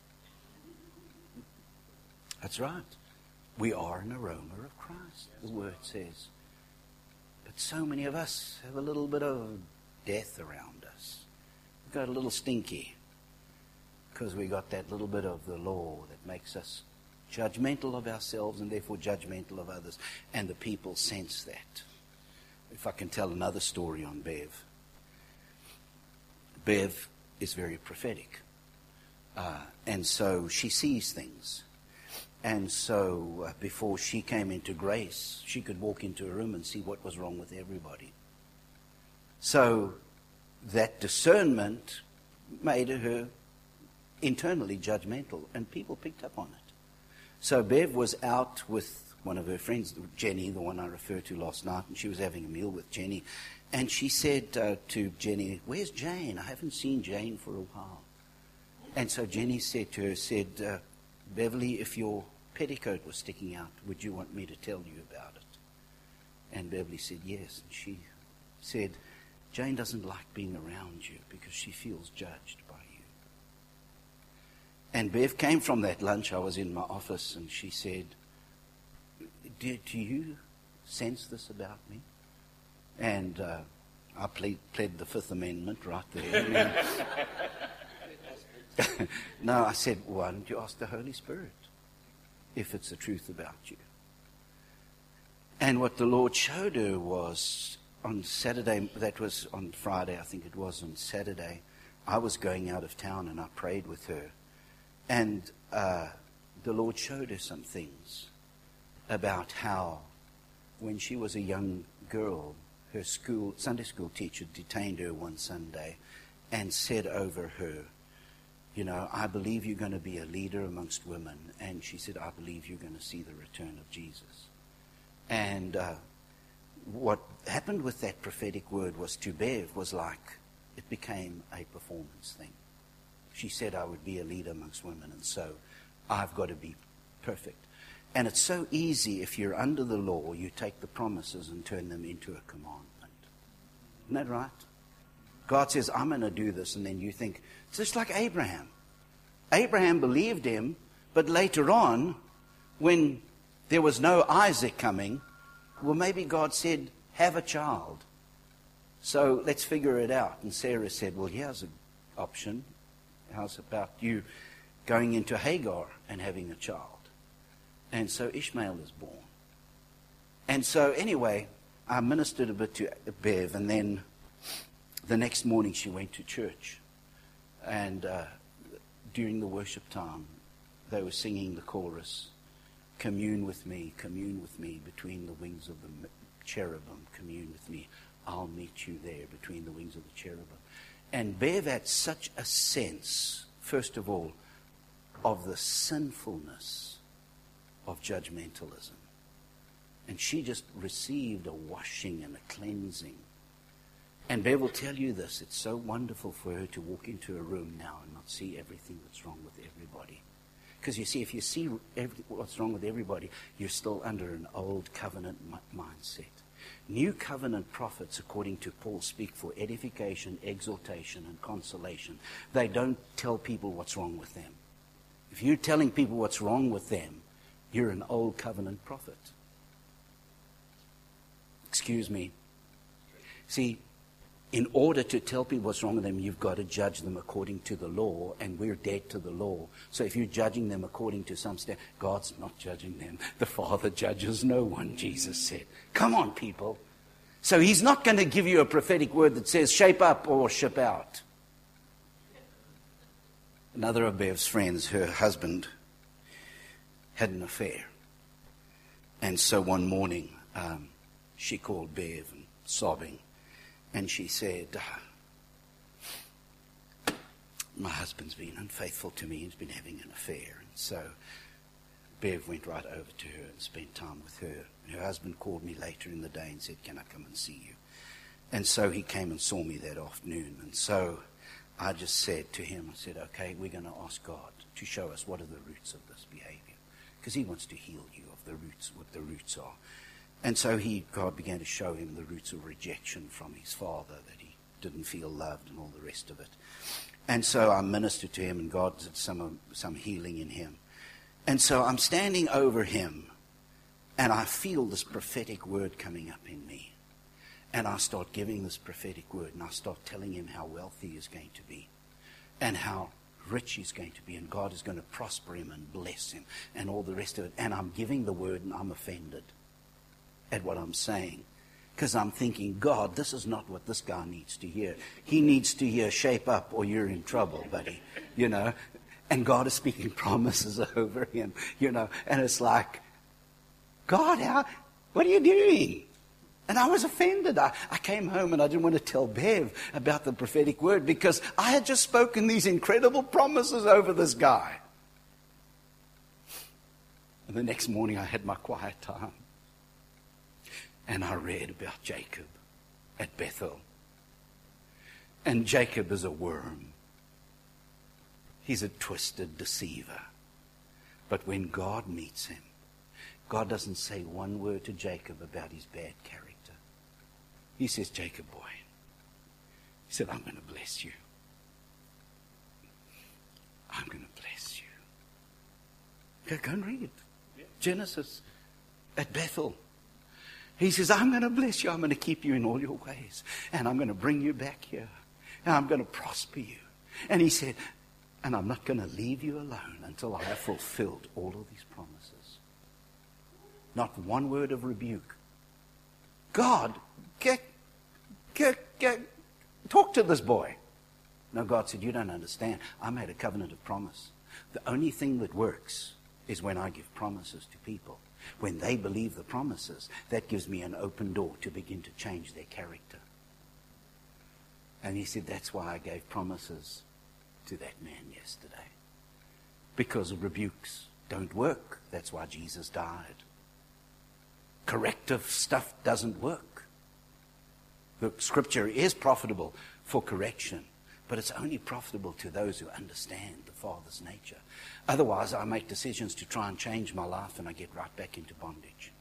That's right. We are an aroma of Christ, the word says. But so many of us have a little bit of death around us. We've got a little stinky because we got that little bit of the law that makes us judgmental of ourselves and therefore judgmental of others. And the people sense that. If I can tell another story on Bev. Bev is very prophetic. Uh, and so she sees things. And so uh, before she came into grace, she could walk into a room and see what was wrong with everybody. So that discernment made her internally judgmental, and people picked up on it. So Bev was out with one of her friends, Jenny, the one I referred to last night, and she was having a meal with Jenny. And she said uh, to Jenny, "Where's Jane? I haven't seen Jane for a while." And so Jenny said to her, said, uh, "Beverly, if your petticoat was sticking out, would you want me to tell you about it?" And Beverly said yes. And she said, "Jane doesn't like being around you because she feels judged by you." And Bev came from that lunch. I was in my office, and she said, do, do you sense this about me? And uh, I pled, pled the Fifth Amendment right there. I mean, no, I said, "Why don't you ask the Holy Spirit if it's the truth about you?" And what the Lord showed her was on Saturday, that was on Friday, I think it was on Saturday, I was going out of town and I prayed with her. And uh, the Lord showed her some things about how when she was a young girl, her school Sunday school teacher detained her one Sunday and said over her, "You know, I believe you're going to be a leader amongst women." And she said, "I believe you're going to see the return of Jesus." And uh, what happened with that prophetic word was to Bev was like it became a performance thing. She said, "I would be a leader amongst women, and so I've got to be perfect." And it's so easy if you're under the law, you take the promises and turn them into a commandment. Isn't that right? God says, "I'm going to do this," and then you think, it's just like Abraham. Abraham believed him, but later on, when there was no Isaac coming, well, maybe God said, "Have a child." So let's figure it out. And Sarah said, "Well, here's an option. How's about you going into Hagar and having a child?" And so Ishmael is born. And so anyway, I ministered a bit to Bev, and then the next morning she went to church. And uh, during the worship time, they were singing the chorus, "Commune with me, commune with me, between the wings of the cherubim, commune with me. I'll meet you there between the wings of the cherubim." And Bev had such a sense, first of all, of the sinfulness of judgmentalism. And she just received a washing and a cleansing. And Bev will tell you this, it's so wonderful for her to walk into a room now and not see everything that's wrong with everybody. Because you see, if you see every, what's wrong with everybody, you're still under an old covenant mi- mindset. New covenant prophets, according to Paul, speak for edification, exhortation, and consolation. They don't tell people what's wrong with them. If you're telling people what's wrong with them, you're an old covenant prophet. Excuse me. See, in order to tell people what's wrong with them, you've got to judge them according to the law, and we're dead to the law. So if you're judging them according to some standard, God's not judging them. The Father judges no one, Jesus said. Come on, people. So he's not going to give you a prophetic word that says shape up or ship out. Another of Bev's friends, her husband, had an affair. And so one morning, um, she called Bev and sobbing. And she said, "My husband's been unfaithful to me. He's been having an affair." And so Bev went right over to her and spent time with her. And her husband called me later in the day and said, "Can I come and see you?" And so he came and saw me that afternoon. And so I just said to him, I said, "Okay, we're going to ask God to show us what are the roots of this behavior. Because he wants to heal you of the roots, what the roots are." And so he, God began to show him the roots of rejection from his father, that he didn't feel loved and all the rest of it. And so I ministered to him, and God did some, some healing in him. And so I'm standing over him, and I feel this prophetic word coming up in me. And I start giving this prophetic word, and I start telling him how wealthy he's going to be, and how rich he's going to be, and God is going to prosper him and bless him, and all the rest of it. And I'm giving the word, and I'm offended at what I'm saying, because I'm thinking, God, this is not what this guy needs to hear. He needs to hear shape up or you're in trouble, buddy, you know. And God is speaking promises over him, you know. And it's like, God, how, what are you doing? And I was offended. I, I came home and I didn't want to tell Bev about the prophetic word, because I had just spoken these incredible promises over this guy. And the next morning I had my quiet time. And I read about Jacob at Bethel. And Jacob is a worm. He's a twisted deceiver. But when God meets him, God doesn't say one word to Jacob about his bad character. He says, Jacob, boy, he said, I'm going to bless you. I'm going to bless you. Go, go and read Genesis at Bethel. He says, I'm going to bless you. I'm going to keep you in all your ways. And I'm going to bring you back here. And I'm going to prosper you. And he said, and I'm not going to leave you alone until I have fulfilled all of these promises. Not one word of rebuke. God, get, get, get, talk to this boy. No, God said, you don't understand. I made a covenant of promise. The only thing that works is when I give promises to people. When they believe the promises, that gives me an open door to begin to change their character. And he said, that's why I gave promises to that man yesterday. Because rebukes don't work. That's why Jesus died. Corrective stuff doesn't work. The scripture is profitable for correction, but it's only profitable to those who understand the Father's nature. Otherwise, I make decisions to try and change my life and I get right back into bondage.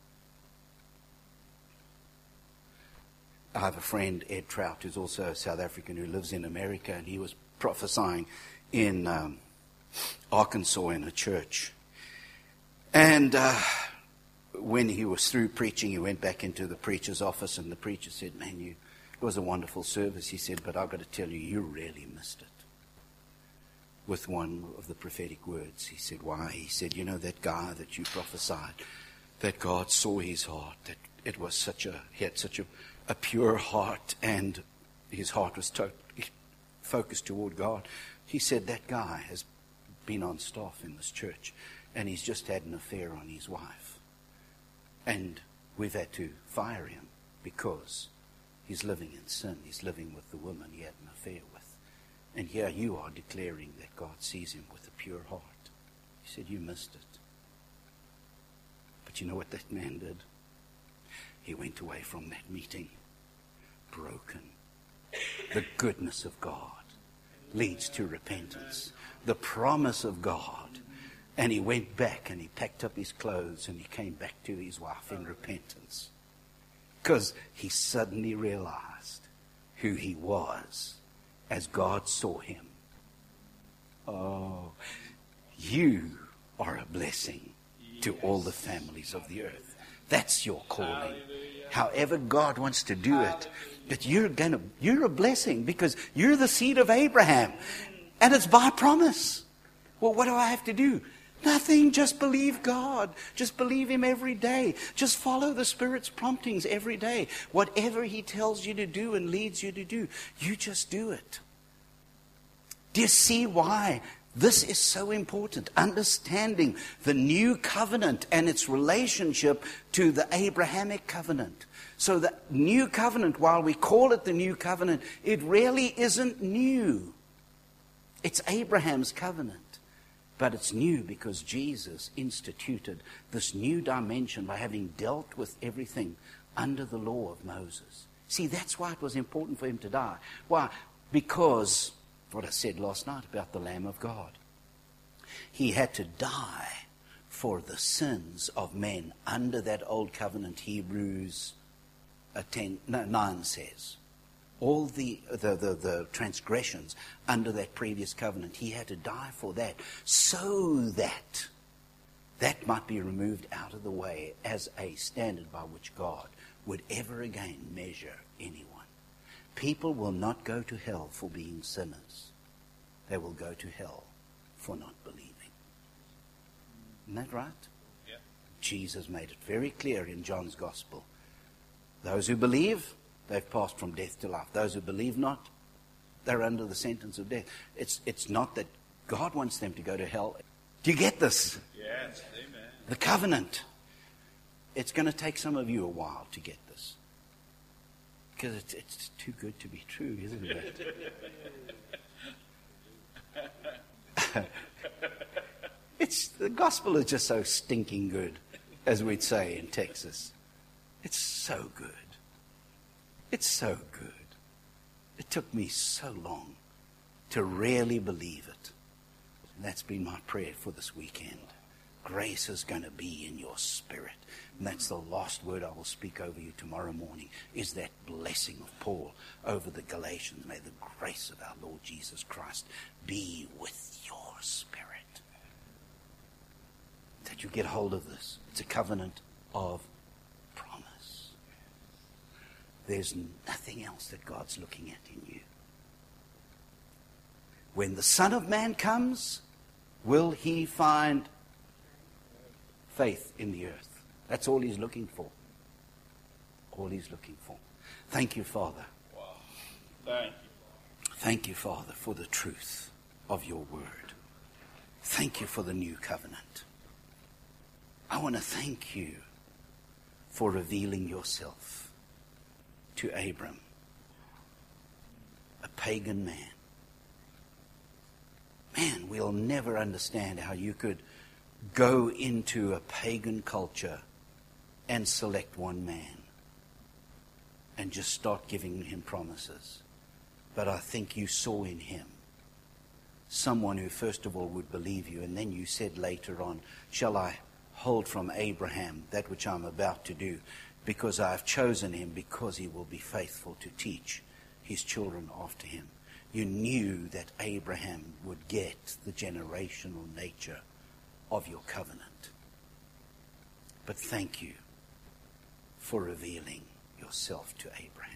I have a friend, Ed Trout, who's also a South African who lives in America, and he was prophesying in um, Arkansas in a church. And uh, when he was through preaching, he went back into the preacher's office, and the preacher said, man, you, it was a wonderful service. He said, but I've got to tell you, you really missed it. With one of the prophetic words. He said, why? He said, you know, that guy that you prophesied, that God saw his heart, that it was such a, he had such a, a pure heart, and his heart was totally focused toward God. He said, that guy has been on staff in this church, and he's just had an affair on his wife. And we've had to fire him because he's living in sin. He's living with the woman he had an affair with. And here you are declaring that God sees him with a pure heart. He said, you missed it. But you know what that man did? He went away from that meeting broken. The goodness of God leads to repentance. The promise of God. And he went back and he packed up his clothes and he came back to his wife in repentance. Because he suddenly realized who he was as God saw him. Oh, you are a blessing to all the families of the earth. That's your calling. However God wants to do it. But you're gonna, you're a blessing because you're the seed of Abraham. And it's by promise. Well, what do I have to do? Nothing. Just believe God. Just believe him every day. Just follow the Spirit's promptings every day. Whatever he tells you to do and leads you to do, you just do it. Do you see why this is so important? Understanding the new covenant and its relationship to the Abrahamic covenant. So the new covenant, while we call it the new covenant, it really isn't new. It's Abraham's covenant. But it's new because Jesus instituted this new dimension by having dealt with everything under the law of Moses. See, that's why it was important for him to die. Why? Because, what I said last night about the Lamb of God. He had to die for the sins of men under that old covenant. Hebrews ten, no, nine says. All the, the, the, the transgressions under that previous covenant, he had to die for that so that that might be removed out of the way as a standard by which God would ever again measure anyone. People will not go to hell for being sinners. They will go to hell for not believing. Isn't that right? Yeah. Jesus made it very clear in John's Gospel. Those who believe, they've passed from death to life. Those who believe not, they're under the sentence of death. It's, it's not that God wants them to go to hell. Do you get this? Yes. Amen. The covenant. It's going to take some of you a while to get this. Because it's, it's too good to be true, isn't it? It's It's, the gospel is just so stinking good, as we'd say in Texas. It's so good. It's so good. It took me so long to really believe it. And that's been my prayer for this weekend. Grace is going to be in your spirit. And that's the last word I will speak over you tomorrow morning, is that blessing of Paul over the Galatians. May the grace of our Lord Jesus Christ be with your spirit. That you get hold of this. It's a covenant of promise. There's nothing else that God's looking at in you. When the Son of Man comes, will he find faith in the earth? That's all he's looking for. All he's looking for. Thank you, Father. Wow. Thank you. Thank you, Father, for the truth of your word. Thank you for the new covenant. I want to thank you for revealing yourself to Abram, a pagan man. Man, we'll never understand how you could go into a pagan culture and select one man and just start giving him promises. But I think you saw in him someone who first of all would believe you, and then you said later on, shall I hold from Abraham that which I'm about to do, because I have chosen him, because he will be faithful to teach his children after him. You knew that Abraham would get the generational nature of your covenant. But thank you for revealing yourself to Abraham.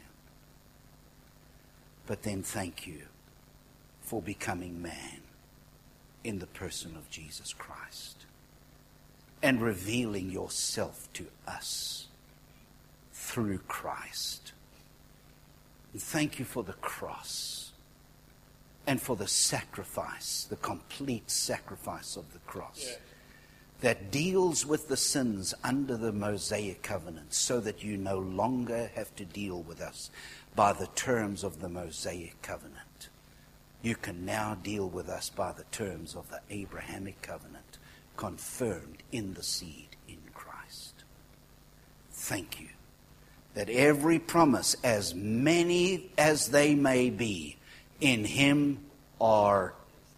But then thank you for becoming man in the person of Jesus Christ and revealing yourself to us through Christ. And thank you for the cross and for the sacrifice, the complete sacrifice of the cross. Yeah. That deals with the sins under the Mosaic covenant, so that you no longer have to deal with us by the terms of the Mosaic covenant. You can now deal with us by the terms of the Abrahamic covenant, confirmed in the seed in Christ. Thank you that every promise, as many as they may be, in him are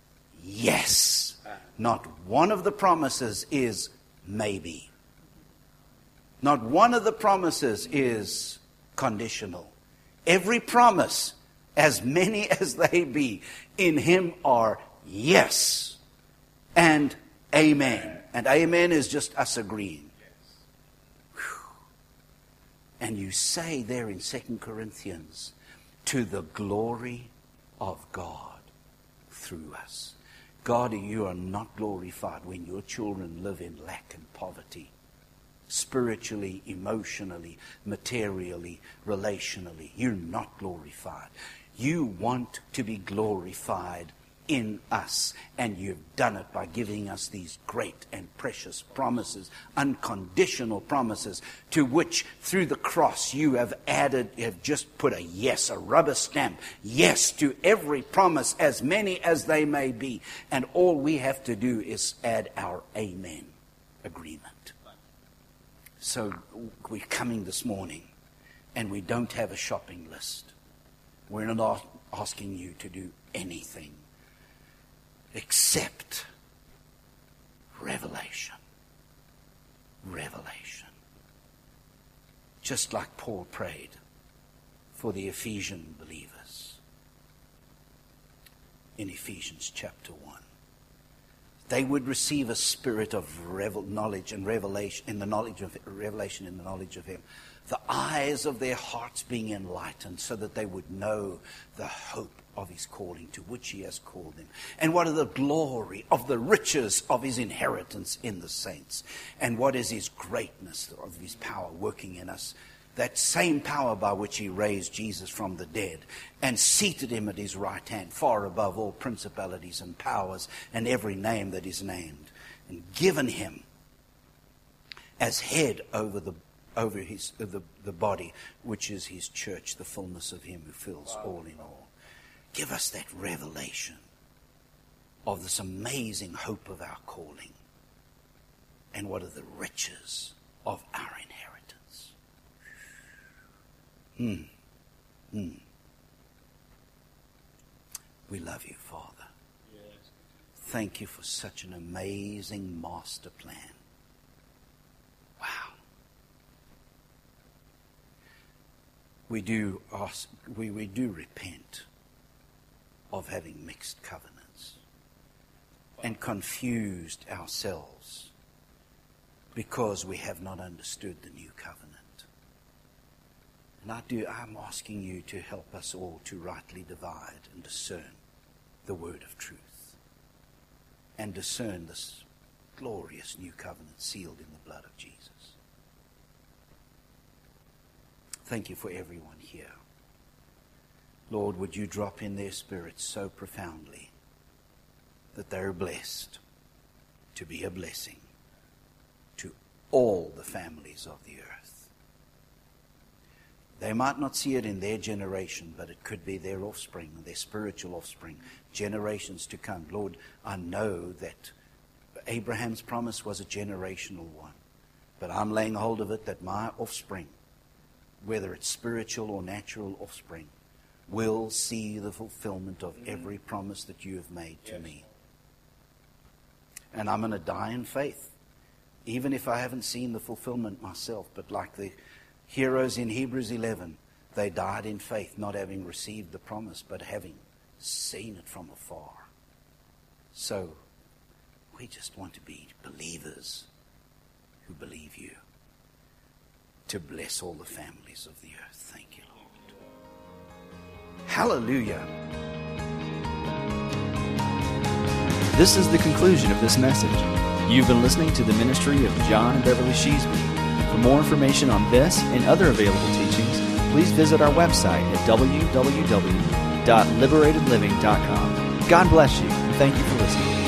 yes. Not one of the promises is maybe. Not one of the promises is conditional. Every promise, as many as they be, in him are yes and amen. And amen is just us agreeing. Whew. And you say there in Second Corinthians, to the glory of God through us. God, you are not glorified when your children live in lack and poverty, spiritually, emotionally, materially, relationally. You're not glorified. You want to be glorified in us, and you've done it by giving us these great and precious promises, unconditional promises, to which through the cross you have added, you have just put a yes, a rubber stamp, yes to every promise, as many as they may be, and all we have to do is add our amen agreement. So we're coming this morning, and we don't have a shopping list. We're not asking you to do anything except revelation. Revelation. Just like Paul prayed for the Ephesian believers in Ephesians chapter one. They would receive a spirit of revel- knowledge and revelation in the knowledge of revelation in the knowledge of him. The eyes of their hearts being enlightened, so that they would know the hope of his calling to which he has called them, and what are the glory of the riches of his inheritance in the saints, and what is his greatness of his power working in us, that same power by which he raised Jesus from the dead and seated him at his right hand, far above all principalities and powers and every name that is named, and given him as head over the over his uh, the, the body, which is his church, the fullness of him who fills all in all. Give us that revelation of this amazing hope of our calling. And what are the riches of our inheritance? Hmm. Hmm. We love you, Father. Yes. Thank you for such an amazing master plan. Wow. We do ask, we, we do repent of having mixed covenants and confused ourselves because we have not understood the new covenant. And I do, I'm asking you to help us all to rightly divide and discern the word of truth and discern this glorious new covenant sealed in the blood of Jesus. Thank you for everyone here. Lord, would you drop in their spirits so profoundly that they're blessed to be a blessing to all the families of the earth. They might not see it in their generation, but it could be their offspring, their spiritual offspring, generations to come. Lord, I know that Abraham's promise was a generational one, but I'm laying hold of it that my offspring, whether it's spiritual or natural offspring, will see the fulfillment of every promise that you have made to Yes. me. And I'm going to die in faith, even if I haven't seen the fulfillment myself. But like the heroes in Hebrews eleven, they died in faith, not having received the promise, but having seen it from afar. So we just want to be believers who believe you, to bless all the families of the earth. Thank you, Lord. Hallelujah. This is the conclusion of this message. You've been listening to the ministry of John and Beverly Sheasby. For more information on this and other available teachings, please visit our website at w w w dot liberated living dot com. God bless you, and thank you for listening.